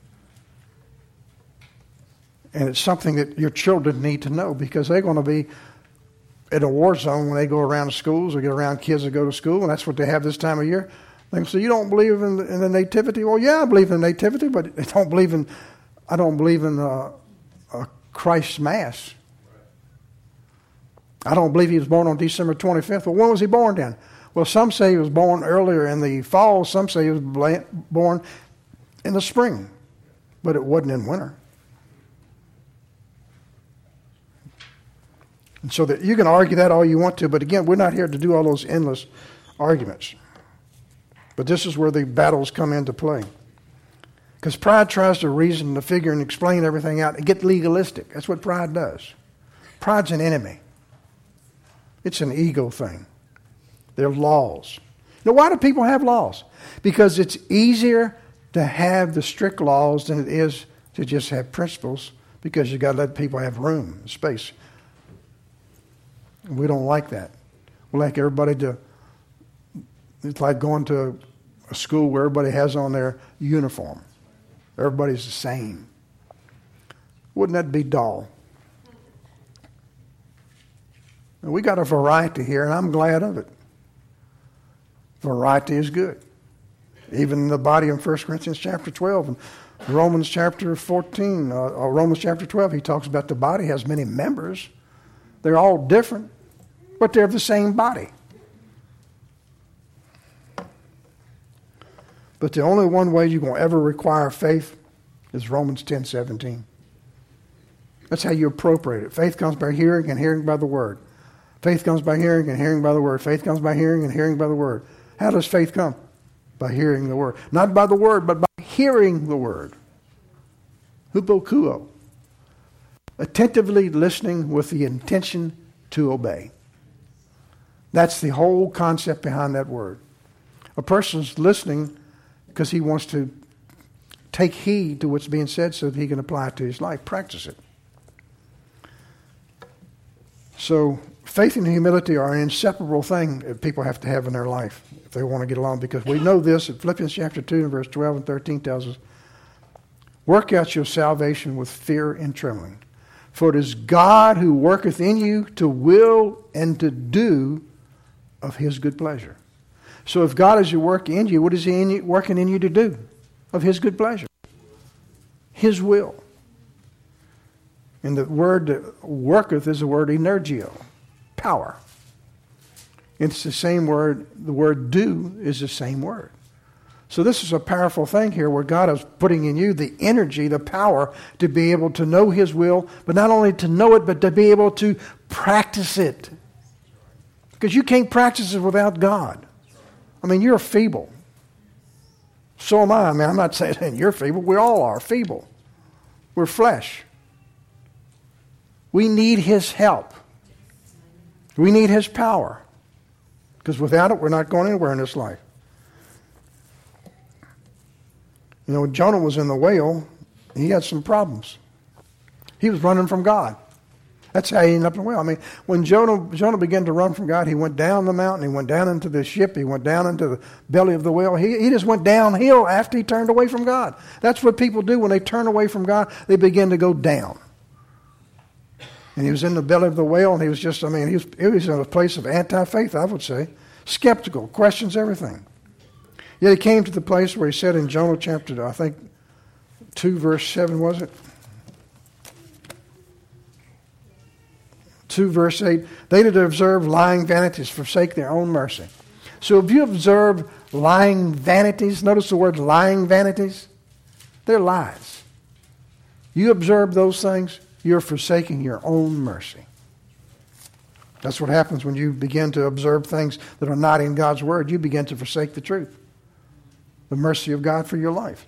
A: And it's something that your children need to know, because they're going to be in a war zone when they go around schools or get around kids that go to school, and that's what they have this time of year. They say, you don't believe in the, in the nativity? Well, yeah, I believe in the nativity, but I don't believe in, I don't believe in uh, uh, Christ's Mass. I don't believe he was born on December twenty-fifth. Well, when was he born then? Well, some say he was born earlier in the fall. Some say he was born in the spring. But it wasn't in winter. And so that you can argue that all you want to. But again, we're not here to do all those endless arguments. But this is where the battles come into play. Because pride tries to reason, to figure, and explain everything out and get legalistic. That's what pride does. Pride's an enemy. It's an ego thing. They're laws. Now, why do people have laws? Because it's easier to have the strict laws than it is to just have principles, because you've got to let people have room, space. We don't like that. We like everybody to, it's like going to a school where everybody has on their uniform. Everybody's the same. Wouldn't that be dull? And we got a variety here, and I'm glad of it. Variety is good. Even in the body in First Corinthians chapter twelve and Romans chapter fourteen, uh, or Romans chapter twelve, he talks about the body has many members. They're all different, but they're the same body. But the only one way you're going to ever require faith is Romans ten seventeen. That's how you appropriate it. Faith comes by hearing, and hearing by the word. Faith comes by hearing, and hearing by the word. Faith comes by hearing, and hearing by the word. How does faith come? By hearing the word. Not by the word, but by hearing the word. Hupokuo. Attentively listening with the intention to obey. That's the whole concept behind that word. A person's listening because he wants to take heed to what's being said so that he can apply it to his life, practice it. So faith and humility are an inseparable thing that people have to have in their life if they want to get along, because we know this in Philippians chapter two and verse twelve and thirteen tells us, work out your salvation with fear and trembling. For it is God who worketh in you to will and to do of his good pleasure. So if God is at work in you, what is he in you, working in you to do? Of his good pleasure. His will. And the word that worketh is the word energio, power. It's the same word, the word do is the same word. So this is a powerful thing here where God is putting in you the energy, the power to be able to know his will, but not only to know it, but to be able to practice it. Because you can't practice it without God. I mean, you're feeble. So am I. I mean, I'm not saying you're feeble. We all are feeble. We're flesh. We need his help. We need his power. Because without it, we're not going anywhere in this life. You know, when Jonah was in the whale, he had some problems. He was running from God. That's how he ended up in the whale. I mean, when Jonah, Jonah began to run from God, he went down the mountain, he went down into the ship, he went down into the belly of the whale. He, he just went downhill after he turned away from God. That's what people do when they turn away from God. They begin to go down. And he was in the belly of the whale, and he was just, I mean, he was, he was in a place of anti-faith, I would say. Skeptical, questions everything. Yet he came to the place where he said in Jonah chapter, I think, two, verse seven, was it? two, verse eight. They that observe lying vanities forsake their own mercy. So if you observe lying vanities, notice the word lying vanities, they're lies. You observe those things, you're forsaking your own mercy. That's what happens when you begin to observe things that are not in God's word. You begin to forsake the truth, the mercy of God for your life.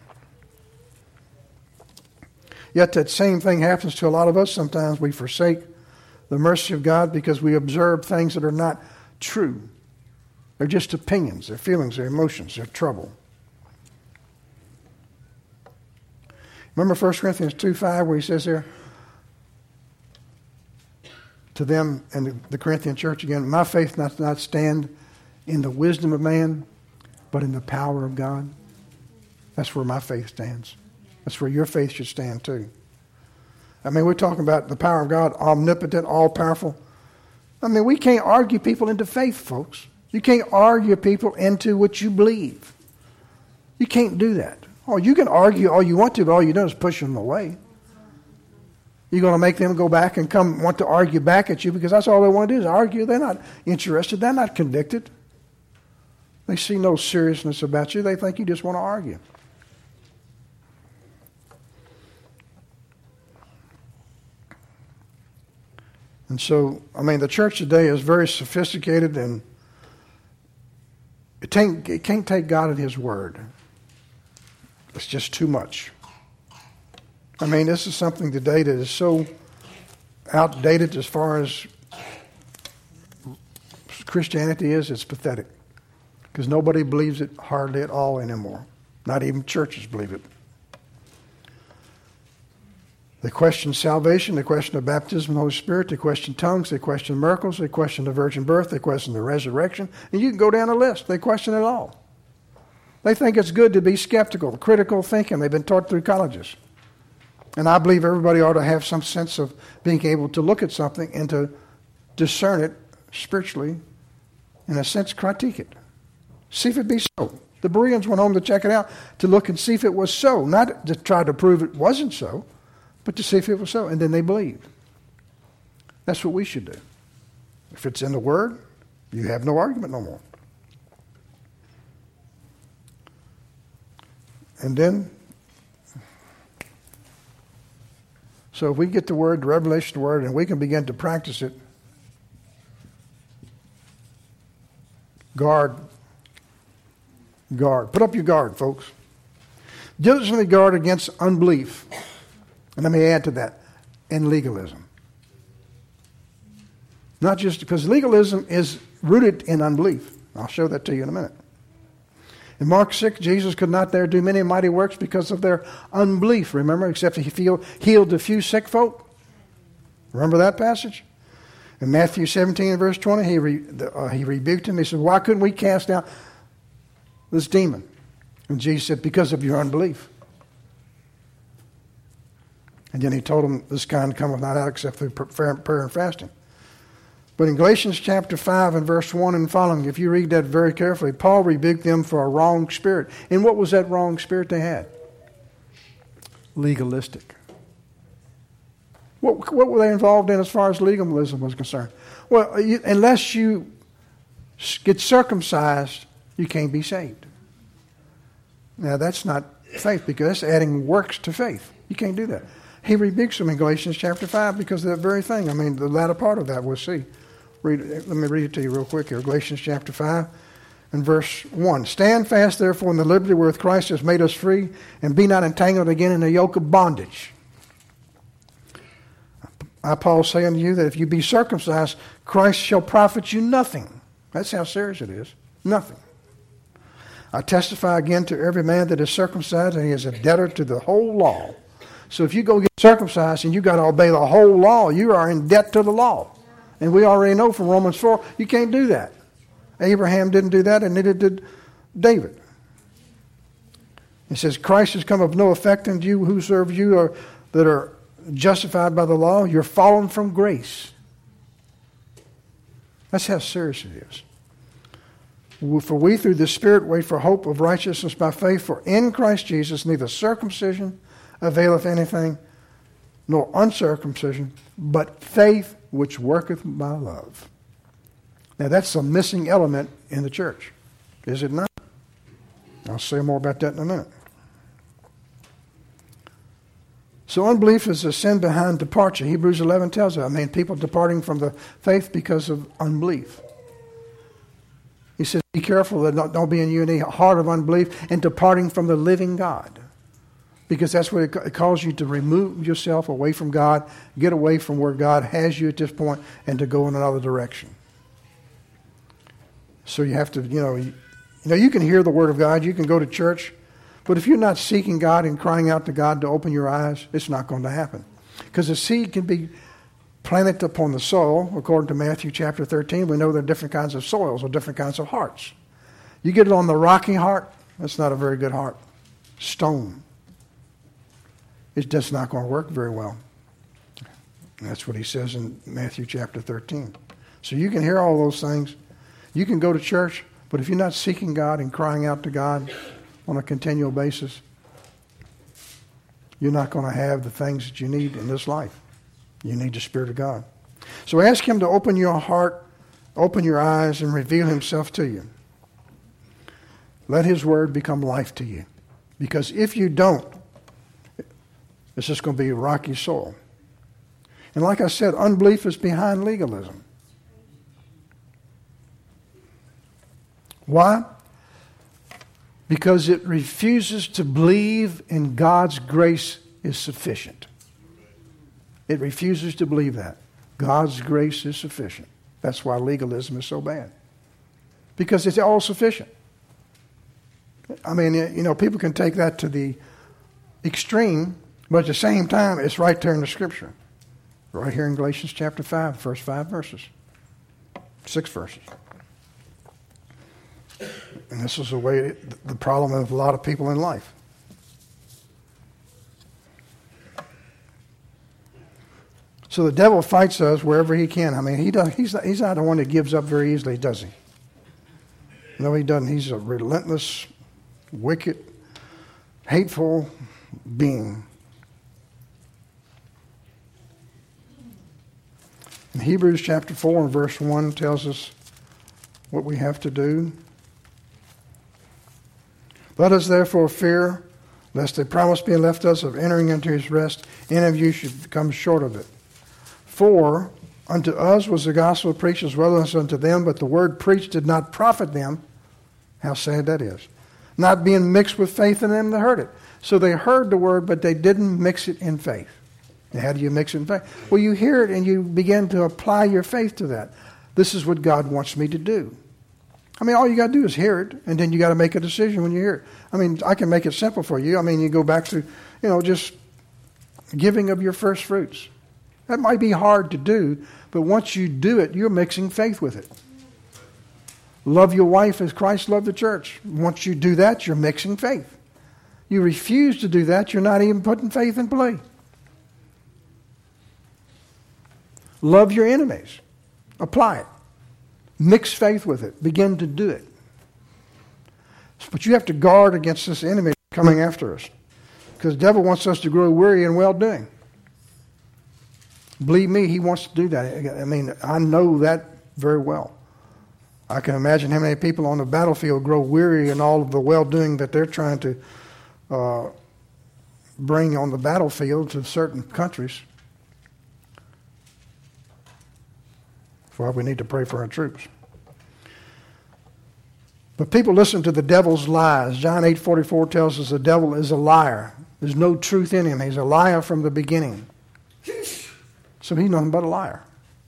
A: Yet that same thing happens to a lot of us. Sometimes we forsake the mercy of God because we observe things that are not true. They're just opinions, they're feelings, they're emotions, they're trouble. Remember First Corinthians two five where he says there, to them and the Corinthian church again, my faith does not stand in the wisdom of man, but in the power of God. That's where my faith stands. That's where your faith should stand too. I mean, we're talking about the power of God, omnipotent, all-powerful. I mean, we can't argue people into faith, folks. You can't argue people into what you believe. You can't do that. Oh, you can argue all you want to, but all you do is push them away. You're going to make them go back and come want to argue back at you because that's all they want to do is argue. They're not interested. They're not convicted. They see no seriousness about you. They think you just want to argue. And so, I mean, the church today is very sophisticated and it, can't, it can't take God at his word. It's just too much. I mean, this is something today that is so outdated as far as Christianity is, it's pathetic. Because nobody believes it hardly at all anymore. Not even churches believe it. They question salvation, they question the baptism of the Holy Spirit, they question tongues, they question miracles, they question the virgin birth, they question the resurrection, and you can go down the list. They question it all. They think it's good to be skeptical, critical thinking. They've been taught through colleges. And I believe everybody ought to have some sense of being able to look at something and to discern it spiritually, in a sense, critique it. See if it be so. The Bereans went home to check it out, to look and see if it was so, not to try to prove it wasn't so, but to see if it was so, and then they believed. That's what we should do. If it's in the Word, you have no argument no more. And then, so if we get the Word, the revelation of the Word, and we can begin to practice it, guard, guard. Put up your guard, folks. Diligently guard against unbelief. And let me add to that, and legalism. Not just because legalism is rooted in unbelief. I'll show that to you in a minute. In Mark six, Jesus could not there do many mighty works because of their unbelief, remember, except he healed a few sick folk. Remember that passage? In Matthew seventeen, verse twenty, he, re, uh, he rebuked him. He said, why couldn't we cast out this demon? And Jesus said, because of your unbelief. And then he told them, this kind cometh not out except through prayer and fasting. But in Galatians chapter five and verse one and following, if you read that very carefully, Paul rebuked them for a wrong spirit. And what was that wrong spirit they had? Legalistic. What, what were they involved in as far as legalism was concerned? Well, you, unless you get circumcised, you can't be saved. Now, that's not faith, because that's adding works to faith. You can't do that. He rebukes them in Galatians chapter five because of that very thing. I mean, the latter part of that we'll see. Read it, let me read it to you real quick here. Galatians chapter five and verse one. Stand fast, therefore, in the liberty wherewith Christ has made us free, and be not entangled again in the yoke of bondage. I, Paul, say unto you that if you be circumcised, Christ shall profit you nothing. That's how serious it is. Nothing. I testify again to every man that is circumcised, and he is a debtor to the whole law. So if you go get circumcised and you got to obey the whole law, you are in debt to the law. And we already know from Romans four, you can't do that. Abraham didn't do that, and neither did David. It says, Christ has come of no effect unto you who serve you or that are justified by the law. You're fallen from grace. That's how serious it is. For we through the Spirit wait for hope of righteousness by faith. For in Christ Jesus neither circumcision availeth anything, nor uncircumcision, but faith which worketh by love. Now that's a missing element in the church, is it not? I'll say more about that in a minute. So unbelief is a sin behind departure. Hebrews eleven tells us, I mean, people departing from the faith because of unbelief. He says, be careful that don't, don't be in you any heart of unbelief and departing from the living God. Because that's what it, it calls you to remove yourself away from God, get away from where God has you at this point, and to go in another direction. So you have to, you know, you, you know, you can hear the Word of God, you can go to church, but if you're not seeking God and crying out to God to open your eyes, it's not going to happen. Because the seed can be planted upon the soil, according to Matthew chapter thirteen. We know there are different kinds of soils or different kinds of hearts. You get it on the rocky heart, that's not a very good heart. Stone. It's just not going to work very well. And that's what he says in Matthew chapter thirteen. So you can hear all those things. You can go to church, but if you're not seeking God and crying out to God on a continual basis, you're not going to have the things that you need in this life. You need the Spirit of God. So ask Him to open your heart, open your eyes, and reveal Himself to you. Let His Word become life to you. Because if you don't, it's just going to be rocky soil. And like I said, unbelief is behind legalism. Why? Because it refuses to believe in God's grace is sufficient. It refuses to believe that. God's grace is sufficient. That's why legalism is so bad. Because it's all sufficient. I mean, you know, people can take that to the extreme, but at the same time, it's right there in the Scripture. Right here in Galatians chapter five, first five verses. Six verses. And this is the way, the problem of a lot of people in life. So the devil fights us wherever he can. I mean, he does, he's, not, he's not the one that gives up very easily, does he? No, he doesn't. He's a relentless, wicked, hateful being. In Hebrews chapter four and verse one tells us what we have to do. Let us therefore fear, lest the promise be left us of entering into his rest, any of you should come short of it. For unto us was the gospel preached as well as unto them, but the word preached did not profit them. How sad that is. Not being mixed with faith in them that heard it. So they heard the word, but they didn't mix it in faith. And how do you mix it in faith? Well, you hear it and you begin to apply your faith to that. This is what God wants me to do. I mean, all you got to do is hear it, and then you got to make a decision when you hear it. I mean, I can make it simple for you. I mean, you go back to, you know, just giving of your first fruits. That might be hard to do, but once you do it, you're mixing faith with it. Love your wife as Christ loved the church. Once you do that, you're mixing faith. You refuse to do that, you're not even putting faith in play. Love your enemies. Apply it. Mix faith with it. Begin to do it. But you have to guard against this enemy coming after us. Because the devil wants us to grow weary in well-doing. Believe me, he wants to do that. I mean, I know that very well. I can imagine how many people on the battlefield grow weary in all of the well-doing that they're trying to uh, bring on the battlefield to certain countries. That's why we need to pray for our troops. But people listen to the devil's lies. John eight forty-four tells us the devil is a liar. There's no truth in him. He's a liar from the beginning. So he's nothing but a liar.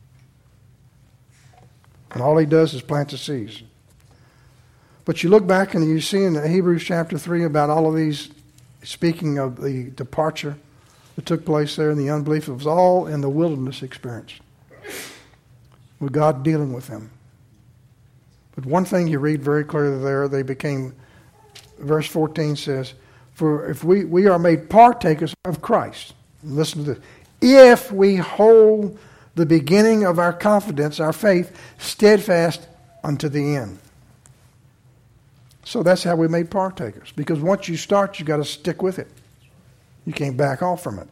A: And all he does is plant the seeds. But you look back and you see in Hebrews chapter three about all of these, speaking of the departure that took place there and the unbelief, it was all in the wilderness experience, with God dealing with them. But one thing you read very clearly there, they became, verse fourteen says, for if we, we are made partakers of Christ. Listen to this. If we hold the beginning of our confidence, our faith, steadfast unto the end. So that's how we made partakers. Because once you start, you got to stick with it. You can't back off from it.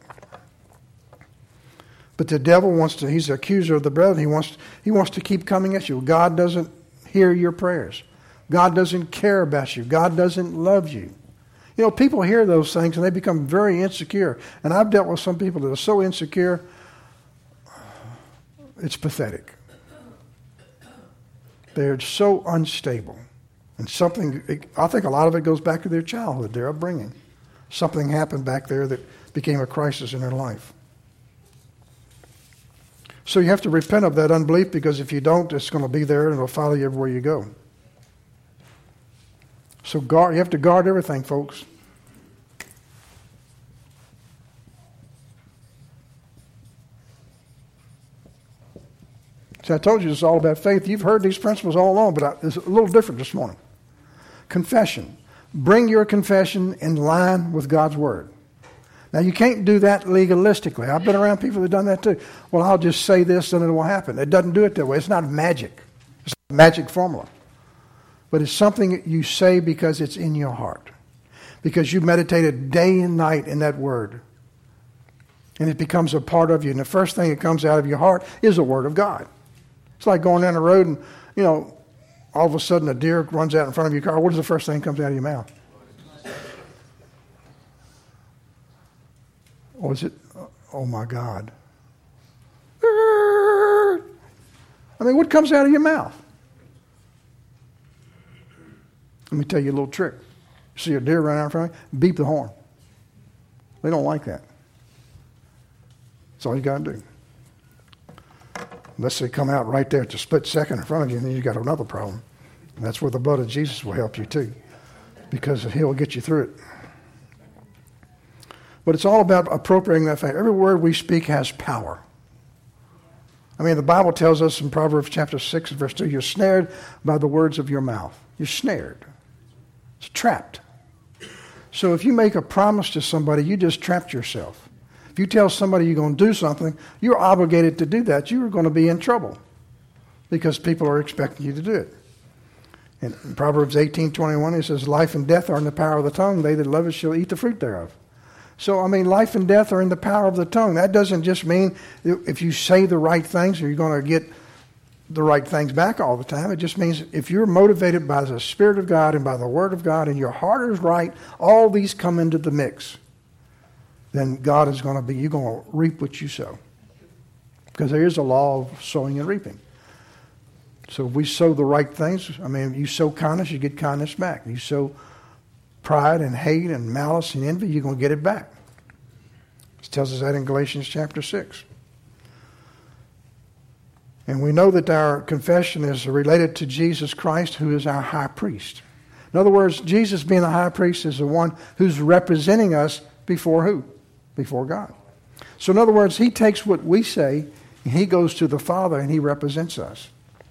A: But the devil wants to, he's the accuser of the brethren. He wants, he wants to keep coming at you. God doesn't hear your prayers. God doesn't care about you. God doesn't love you. You know, people hear those things and they become very insecure. And I've dealt with some people that are so insecure, it's pathetic. They're so unstable. And something, I think a lot of it goes back to their childhood, their upbringing. Something happened back there that became a crisis in their life. So you have to repent of that unbelief, because if you don't, it's going to be there and it'll follow you everywhere you go. So guard, you have to guard everything, folks. See, I told you it's all about faith. You've heard these principles all along, but I, it's a little different this morning. Confession. Bring your confession in line with God's Word. Now, you can't do that legalistically. I've been around people that have done that too. Well, I'll just say this and it will happen. It doesn't do it that way. It's not magic. It's not a magic formula. But it's something that you say because it's in your heart. Because you meditated day and night in that Word. And it becomes a part of you. And the first thing that comes out of your heart is the Word of God. It's like going down the road and, you know, all of a sudden a deer runs out in front of your car. What is the first thing that comes out of your mouth? Or is it, oh my God. I mean, what comes out of your mouth? Let me tell you a little trick. See a deer run out in front of you, beep the horn. They don't like that. That's all you got to do. Unless they come out right there at the split second in front of you, and then you got another problem. And that's where the blood of Jesus will help you too, because he'll get you through it. But it's all about appropriating that faith. Every word we speak has power. I mean, the Bible tells us in Proverbs chapter six, verse two, you're snared by the words of your mouth. You're snared. It's trapped. So if you make a promise to somebody, you just trapped yourself. If you tell somebody you're going to do something, you're obligated to do that. You are going to be in trouble because people are expecting you to do it. In Proverbs eighteen twenty-one, it says, life and death are in the power of the tongue. They that love it shall eat the fruit thereof. So, I mean, life and death are in the power of the tongue. That doesn't just mean if you say the right things, you're going to get the right things back all the time. It just means if you're motivated by the Spirit of God and by the Word of God and your heart is right, all these come into the mix. Then God is going to be, you're going to reap what you sow. Because there is a law of sowing and reaping. So if we sow the right things, I mean, you sow kindness, you get kindness back. You sow pride and hate and malice and envy, you're going to get it back. It tells us that in Galatians chapter six. And we know that our confession is related to Jesus Christ, who is our high priest. In other words, Jesus being the high priest is the one who's representing us before who? Before God. So in other words, he takes what we say and he goes to the Father and he represents us.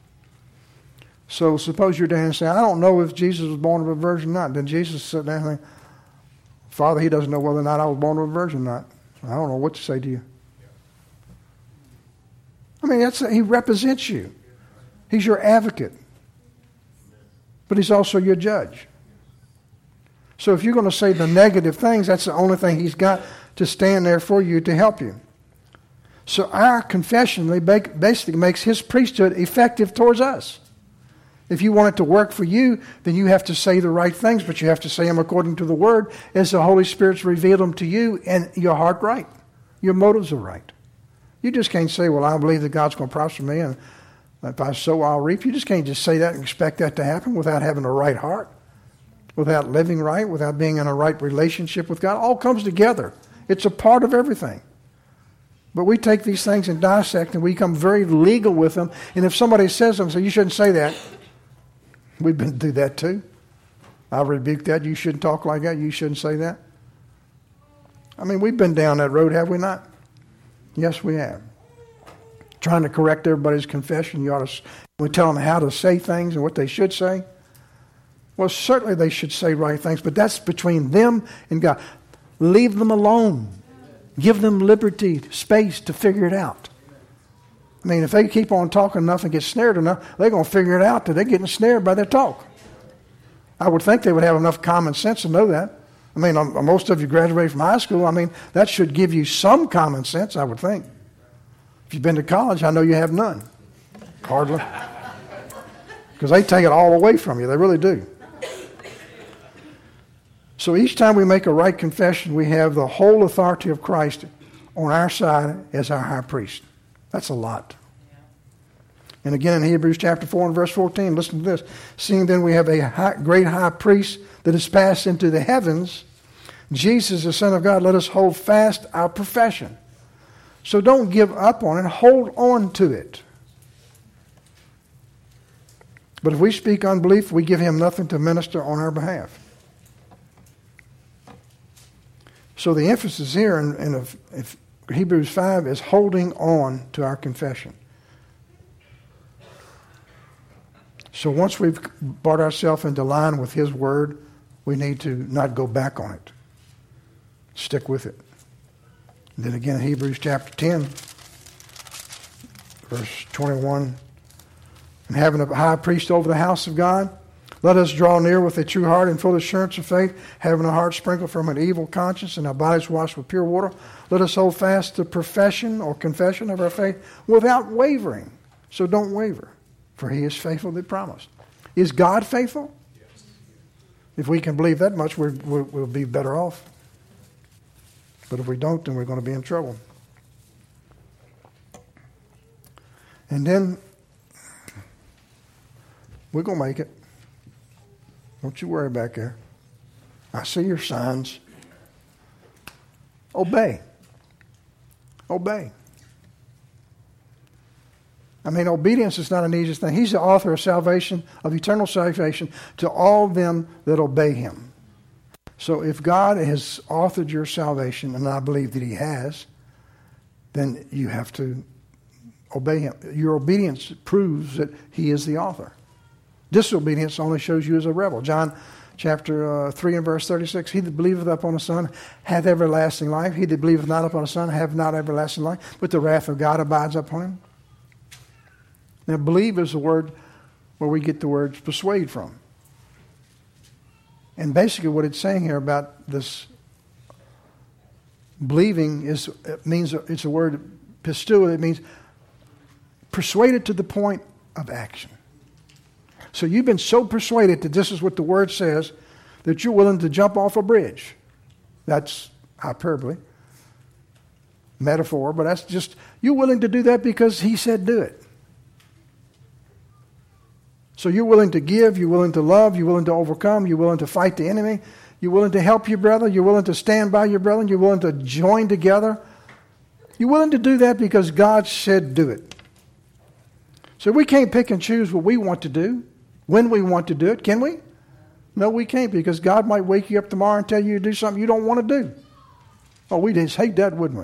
A: So suppose you're down and say, I don't know if Jesus was born of a virgin or not. Then Jesus sit down and say, Father, he doesn't know whether or not I was born of a virgin or not. I don't know what to say to you. I mean, that's he represents you. He's your advocate. But he's also your judge. So if you're going to say the negative things, that's the only thing he's got to stand there for you to help you. So our confession basically makes his priesthood effective towards us. If you want it to work for you, then you have to say the right things, but you have to say them according to the Word as the Holy Spirit's revealed them to you and your heart right. Your motives are right. You just can't say, well, I believe that God's going to prosper me, and if I sow, I'll reap. You just can't just say that and expect that to happen without having a right heart, without living right, without being in a right relationship with God. It all comes together. It's a part of everything. But we take these things and dissect, and we become very legal with them. And if somebody says them, so you shouldn't say that. We've been through that too. I rebuke that. You shouldn't talk like that. You shouldn't say that. I mean, we've been down that road, have we not? Yes, we have. Trying to correct everybody's confession. You ought to, we tell them how to say things and what they should say. Well, certainly they should say right things, but that's between them and God. Leave them alone. Give them liberty, space to figure it out. I mean, if they keep on talking enough and get snared enough, they're going to figure it out that they're getting snared by their talk. I would think they would have enough common sense to know that. I mean, um, most of you graduated from high school. I mean, that should give you some common sense, I would think. If you've been to college, I know you have none. Hardly. Because they take it all away from you. They really do. So each time we make a right confession, we have the whole authority of Christ on our side as our high priest. That's a lot. And again in Hebrews chapter four and verse fourteen, listen to this. Seeing then we have a high, great high priest that has passed into the heavens, Jesus, the Son of God, let us hold fast our profession. So don't give up on it. Hold on to it. But if we speak unbelief, we give him nothing to minister on our behalf. So the emphasis here in, in if, if Hebrews five is holding on to our confession. So once we've brought ourselves into line with his word, we need to not go back on it. Stick with it. And then again, Hebrews chapter ten, verse twenty-one. And having a high priest over the house of God, let us draw near with a true heart and full assurance of faith, having a heart sprinkled from an evil conscience and our bodies washed with pure water. Let us hold fast the profession or confession of our faith without wavering. So don't waver, for he is faithful that promised. Is God faithful? Yes. If we can believe that much, we're, we're, we'll be better off. But if we don't, then we're going to be in trouble. And then we're going to make it. Don't you worry back there. I see your signs. Obey. Obey. I mean, obedience is not an easy thing. He's the author of salvation, of eternal salvation, to all them that obey him. So if God has authored your salvation, and I believe that he has, then you have to obey him. Your obedience proves that he is the author. Disobedience only shows you as a rebel. John chapter uh, three and verse thirty-six, he that believeth upon the Son hath everlasting life. He that believeth not upon the Son hath not everlasting life, but the wrath of God abides upon him. Now, believe is the word where we get the word persuade from. And basically what it's saying here about this believing is, it means, it's a word, pisteuo, it means persuaded to the point of action. So you've been so persuaded that this is what the word says that you're willing to jump off a bridge. That's hyperbole, metaphor, but that's just, you're willing to do that because he said do it. So you're willing to give, you're willing to love, you're willing to overcome, you're willing to fight the enemy, you're willing to help your brother, you're willing to stand by your brother, you're willing to join together. You're willing to do that because God said do it. So we can't pick and choose what we want to do, when we want to do it, can we? No, we can't, because God might wake you up tomorrow and tell you to do something you don't want to do. Oh, we'd just hate that, wouldn't we?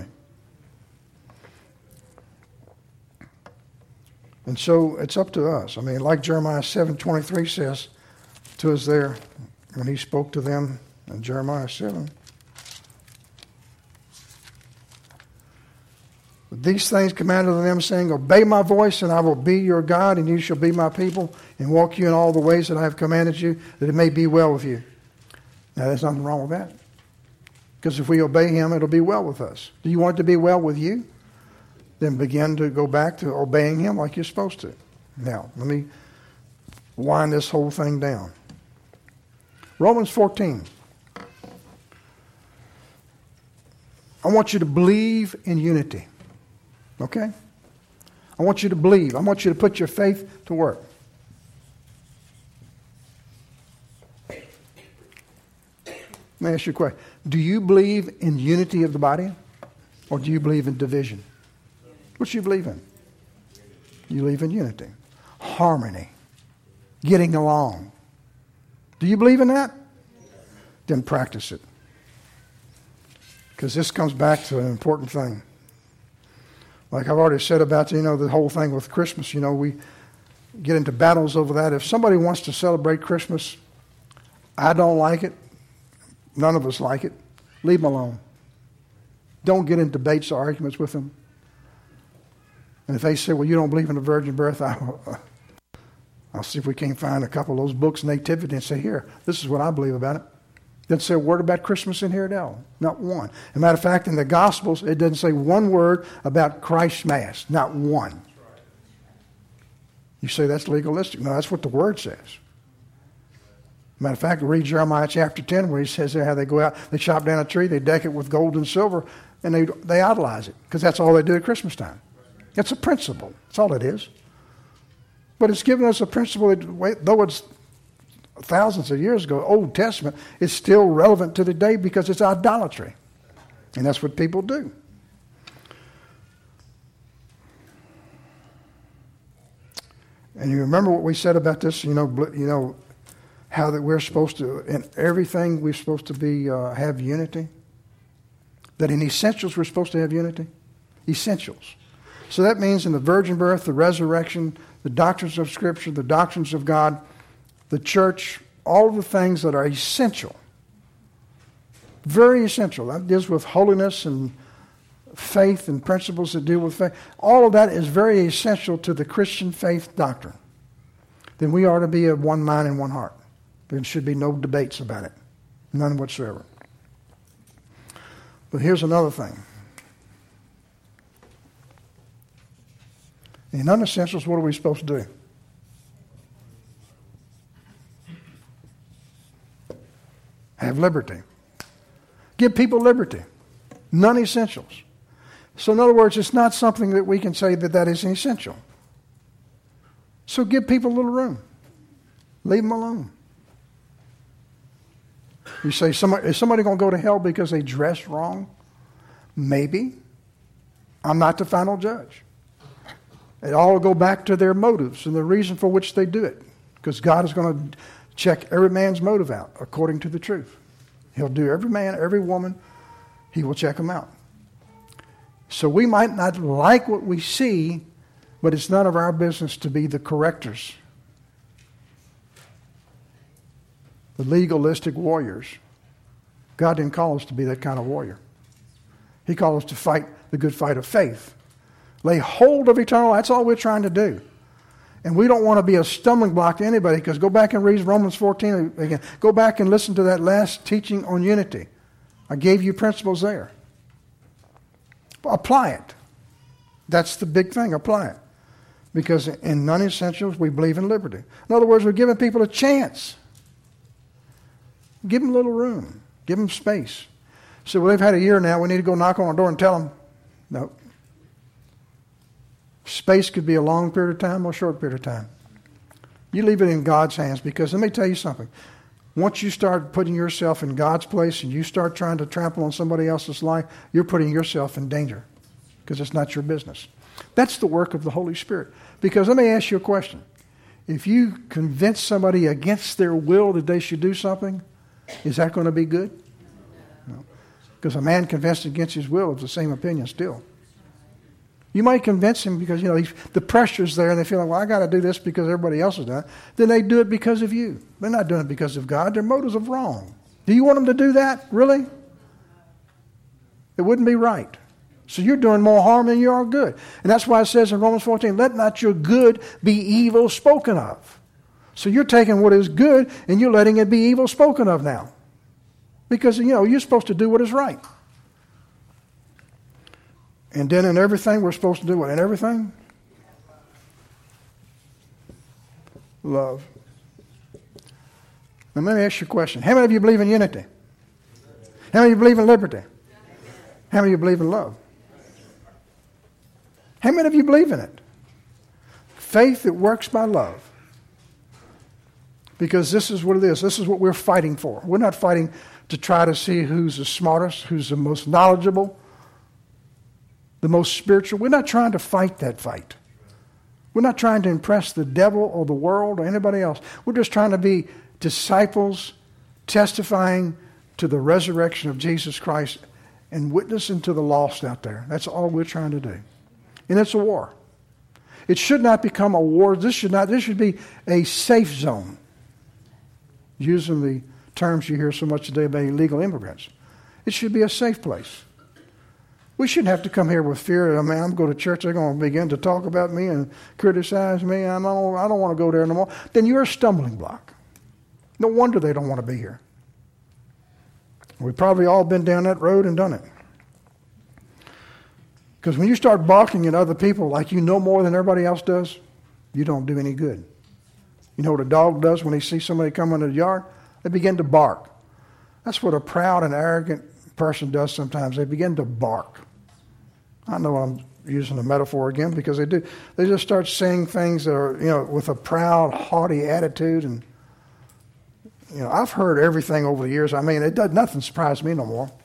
A: And so it's up to us. I mean, like Jeremiah seven twenty-three says to us there when he spoke to them in Jeremiah seven. these things commanded of them, saying, obey my voice, and I will be your God, and you shall be my people, and walk you in all the ways that I have commanded you, that it may be well with you. Now, there's nothing wrong with that. Because if we obey him, it'll be well with us. Do you want it to be well with you? Then begin to go back to obeying him like you're supposed to. Now, let me wind this whole thing down. Romans fourteen. I want you to believe in unity. Okay? I want you to believe. I want you to put your faith to work. Let me ask you a question. Do you believe in unity of the body? Or do you believe in division? What do you believe in? You believe in unity. Harmony. Getting along. Do you believe in that? Then practice it. Because this comes back to an important thing. Like I've already said about, you know, the whole thing with Christmas, you know, we get into battles over that. If somebody wants to celebrate Christmas, I don't like it. None of us like it. Leave them alone. Don't get in debates or arguments with them. And if they say, well, you don't believe in the virgin birth, I'll, I'll see if we can't find a couple of those books, Nativity, and say, here, this is what I believe about it. Doesn't say a word about Christmas in here at all. Not one. As a matter of fact, in the Gospels, it doesn't say one word about Christ's Mass. Not one. You say that's legalistic. No, that's what the Word says. Matter of fact, read Jeremiah chapter ten where he says there how they go out, they chop down a tree, they deck it with gold and silver, and they they idolize it because that's all they do at Christmas time. It's a principle. That's all it is. But it's given us a principle that, though it's thousands of years ago, Old Testament, it's still relevant to the day because it's idolatry. And that's what people do. And you remember what we said about this, you know, you know, how that we're supposed to, in everything we're supposed to be, uh, have unity? That in essentials we're supposed to have unity? Essentials. So that means in the virgin birth, the resurrection, the doctrines of Scripture, the doctrines of God, the church, all of the things that are essential. Very essential. That deals with holiness and faith and principles that deal with faith. All of that is very essential to the Christian faith doctrine. Then we are to be of one mind and one heart. There should be no debates about it. None whatsoever. But here's another thing. In non-essentials, what are we supposed to do? Have liberty. Give people liberty. Non-essentials. So in other words, it's not something that we can say that that is an essential. So give people a little room. Leave them alone. You say, somebody, is somebody going to go to hell because they dressed wrong? Maybe. I'm not the final judge. It all will go back to their motives and the reason for which they do it. Because God is going to check every man's motive out according to the truth. He'll do every man, every woman, he will check them out. So we might not like what we see, but it's none of our business to be the correctors. The legalistic warriors. God didn't call us to be that kind of warrior. He called us to fight the good fight of faith. Lay hold of eternal life. That's all we're trying to do. And we don't want to be a stumbling block to anybody, because go back and read Romans fourteen again. Go back and listen to that last teaching on unity. I gave you principles there. Apply it. That's the big thing. Apply it. Because in non-essentials, we believe in liberty. In other words, we're giving people a chance. Give them a little room. Give them space. So, well, they've had a year now. We need to go knock on our door and tell them. No. Space could be a long period of time or a short period of time. You leave it in God's hands, because let me tell you something. Once you start putting yourself in God's place and you start trying to trample on somebody else's life, you're putting yourself in danger, because it's not your business. That's the work of the Holy Spirit. Because let me ask you a question. If you convince somebody against their will that they should do something, is that going to be good? No. Because a man convinced against his will is the same opinion still. You might convince him because, you know, the pressure's there and they feel like, well, I got to do this because everybody else has done it. Then they do it because of you. They're not doing it because of God. Their motives are wrong. Do you want them to do that? Really? It wouldn't be right. So you're doing more harm than you are good. And that's why it says in Romans fourteen, let not your good be evil spoken of. So you're taking what is good and you're letting it be evil spoken of now. Because, you know, you're supposed to do what is right. And then in everything, we're supposed to do what? In everything? Love. Now let me ask you a question. How many of you believe in unity? How many of you believe in liberty? How many of you believe in love? How many of you believe in it? Faith that works by love. Because this is what it is. This is what we're fighting for. We're not fighting to try to see who's the smartest, who's the most knowledgeable, the most spiritual. We're not trying to fight that fight. We're not trying to impress the devil or the world or anybody else. We're just trying to be disciples testifying to the resurrection of Jesus Christ and witnessing to the lost out there. That's all we're trying to do. And it's a war. It should not become a war. This should not. This should be a safe zone. Using the terms you hear so much today about illegal immigrants. It should be a safe place. We shouldn't have to come here with fear. I mean, I'm going to church, they're going to begin to talk about me and criticize me. I don't, I don't want to go there no more. Then you're a stumbling block. No wonder they don't want to be here. We've probably all been down that road and done it. Because when you start barking at other people like you know more than everybody else does, you don't do any good. You know what a dog does when he sees somebody come into the yard? They begin to bark. That's what a proud and arrogant person does sometimes. They begin to bark. I know I'm using a metaphor again because they do. They just start saying things that are, you know, with a proud, haughty attitude. And, you know, I've heard everything over the years. I mean, it does nothing surprise me no more.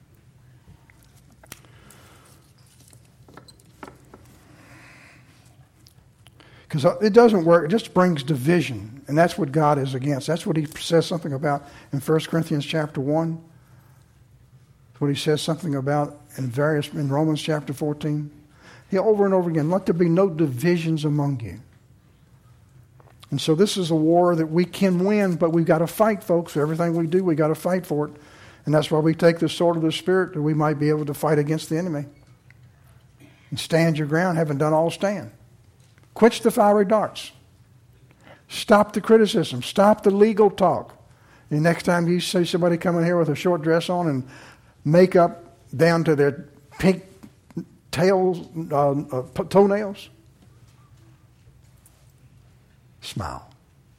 A: Because it doesn't work. It just brings division. And that's what God is against. That's what he says something about in First Corinthians chapter one. That's what he says something about in various in Romans chapter fourteen. He over and over again, let there be no divisions among you. And so this is a war that we can win, but we've got to fight, folks. Everything we do, we've got to fight for it. And that's why we take the sword of the Spirit, that we might be able to fight against the enemy. And stand your ground, having done all stand. Quench the fiery darts. Stop the criticism. Stop the legal talk. The next time you see somebody coming here with a short dress on and makeup down to their pink tails, uh, uh, toenails, smile.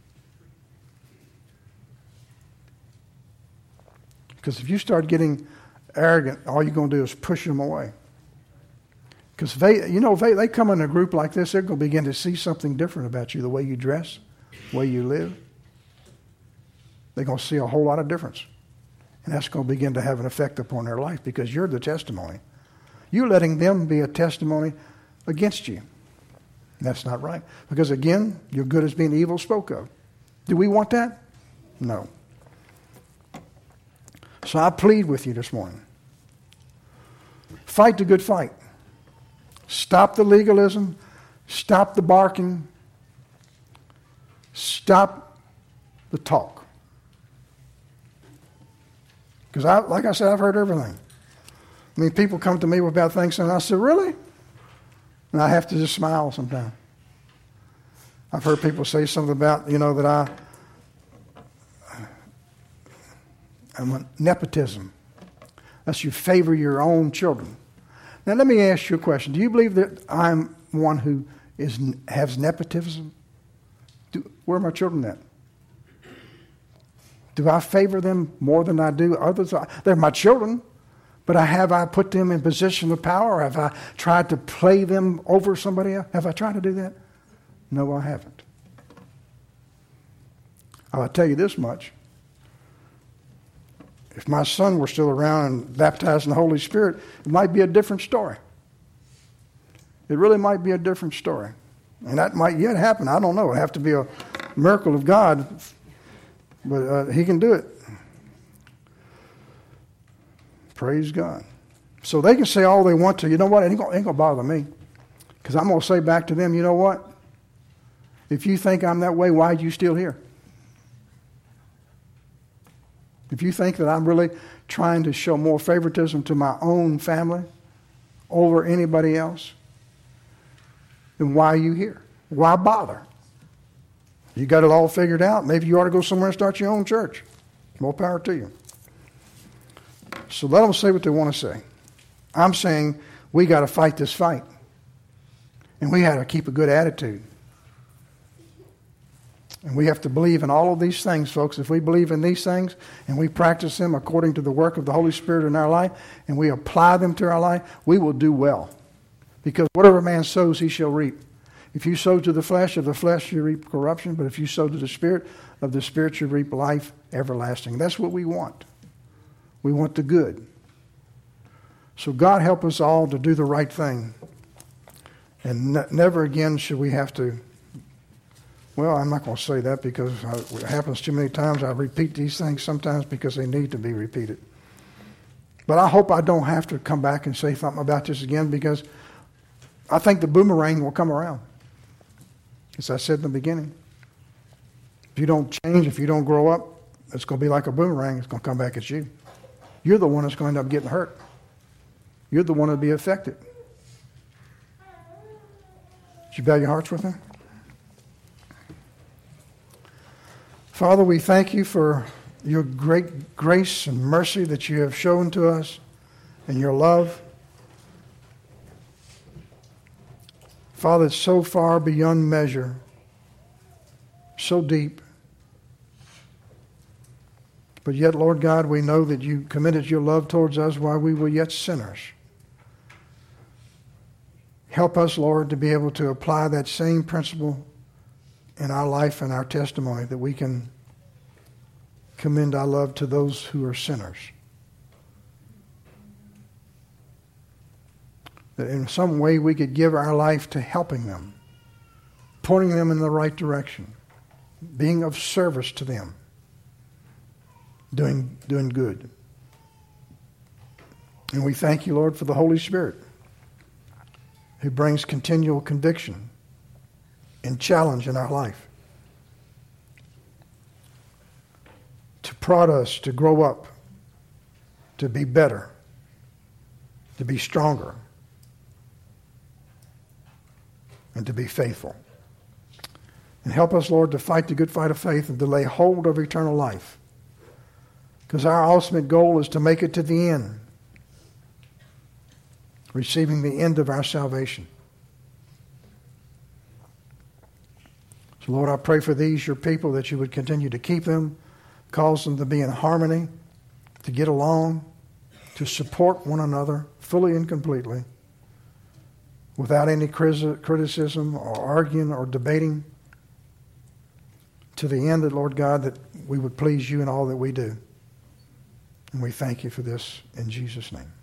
A: Because if you start getting arrogant, all you're going to do is push them away. Because they, you know, they, they come in a group like this, they're going to begin to see something different about you, the way you dress, the way you live. They're going to see a whole lot of difference. And that's going to begin to have an effect upon their life because you're the testimony. You're letting them be a testimony against you. And that's not right. Because again, your good is being evil spoke of. Do we want that? No. So I plead with you this morning. Fight the good fight. Stop the legalism. Stop the barking. Stop the talk. Because, I, like I said, I've heard everything. I mean, people come to me about things, and I say, really? And I have to just smile sometimes. I've heard people say something about, you know, that I, I'm a nepotism. That's you favor your own children. Now, let me ask you a question. Do you believe that I'm one who is has nepotism? Do, where are my children at? Do I favor them more than I do others? They're my children, but I, have I put them in position of power? Or have I tried to play them over somebody else? Have I tried to do that? No, I haven't. I'll tell you this much. If my son were still around and baptized in the Holy Spirit, it might be a different story. It really might be a different story. And that might yet happen. I don't know. It would have to be a miracle of God. But uh, he can do it. Praise God. So they can say all they want to. You know what? It ain't going to bother me. Because I'm going to say back to them, you know what? If you think I'm that way, why are you still here? If you think that I'm really trying to show more favoritism to my own family, over anybody else, then why are you here? Why bother? You got it all figured out. Maybe you ought to go somewhere and start your own church. More power to you. So let them say what they want to say. I'm saying we got to fight this fight. And we got to keep a good attitude. And we have to believe in all of these things, folks. If we believe in these things and we practice them according to the work of the Holy Spirit in our life and we apply them to our life, we will do well. Because whatever man sows, he shall reap. If you sow to the flesh, of the flesh you reap corruption. But if you sow to the Spirit, of the Spirit you reap life everlasting. That's what we want. We want the good. So God help us all to do the right thing. And ne- never again should we have to, well, I'm not going to say that because it happens too many times. I repeat these things sometimes because they need to be repeated. But I hope I don't have to come back and say something about this again, because I think the boomerang will come around. As I said in the beginning, if you don't change, if you don't grow up, it's going to be like a boomerang. It's going to come back at you. You're the one that's going to end up getting hurt. You're the one that'll be affected. Would you bow your hearts with me? Father, we thank you for your great grace and mercy that you have shown to us and your love. Father, it's so far beyond measure, so deep. But yet, Lord God, we know that you committed your love towards us while we were yet sinners. Help us, Lord, to be able to apply that same principle in our life and our testimony, that we can commend our love to those who are sinners. That in some way we could give our life to helping them, pointing them in the right direction, being of service to them, doing, doing good. And we thank you, Lord, for the Holy Spirit, who brings continual conviction and challenge in our life, to prod us to grow up, to be better, to be stronger, and to be faithful. And help us, Lord, to fight the good fight of faith and to lay hold of eternal life. Because our ultimate goal is to make it to the end, receiving the end of our salvation. So, Lord, I pray for these, your people, that you would continue to keep them, cause them to be in harmony, to get along, to support one another fully and completely, without any criticism or arguing or debating, to the end that, Lord God, that we would please you in all that we do. And we thank you for this in Jesus' name.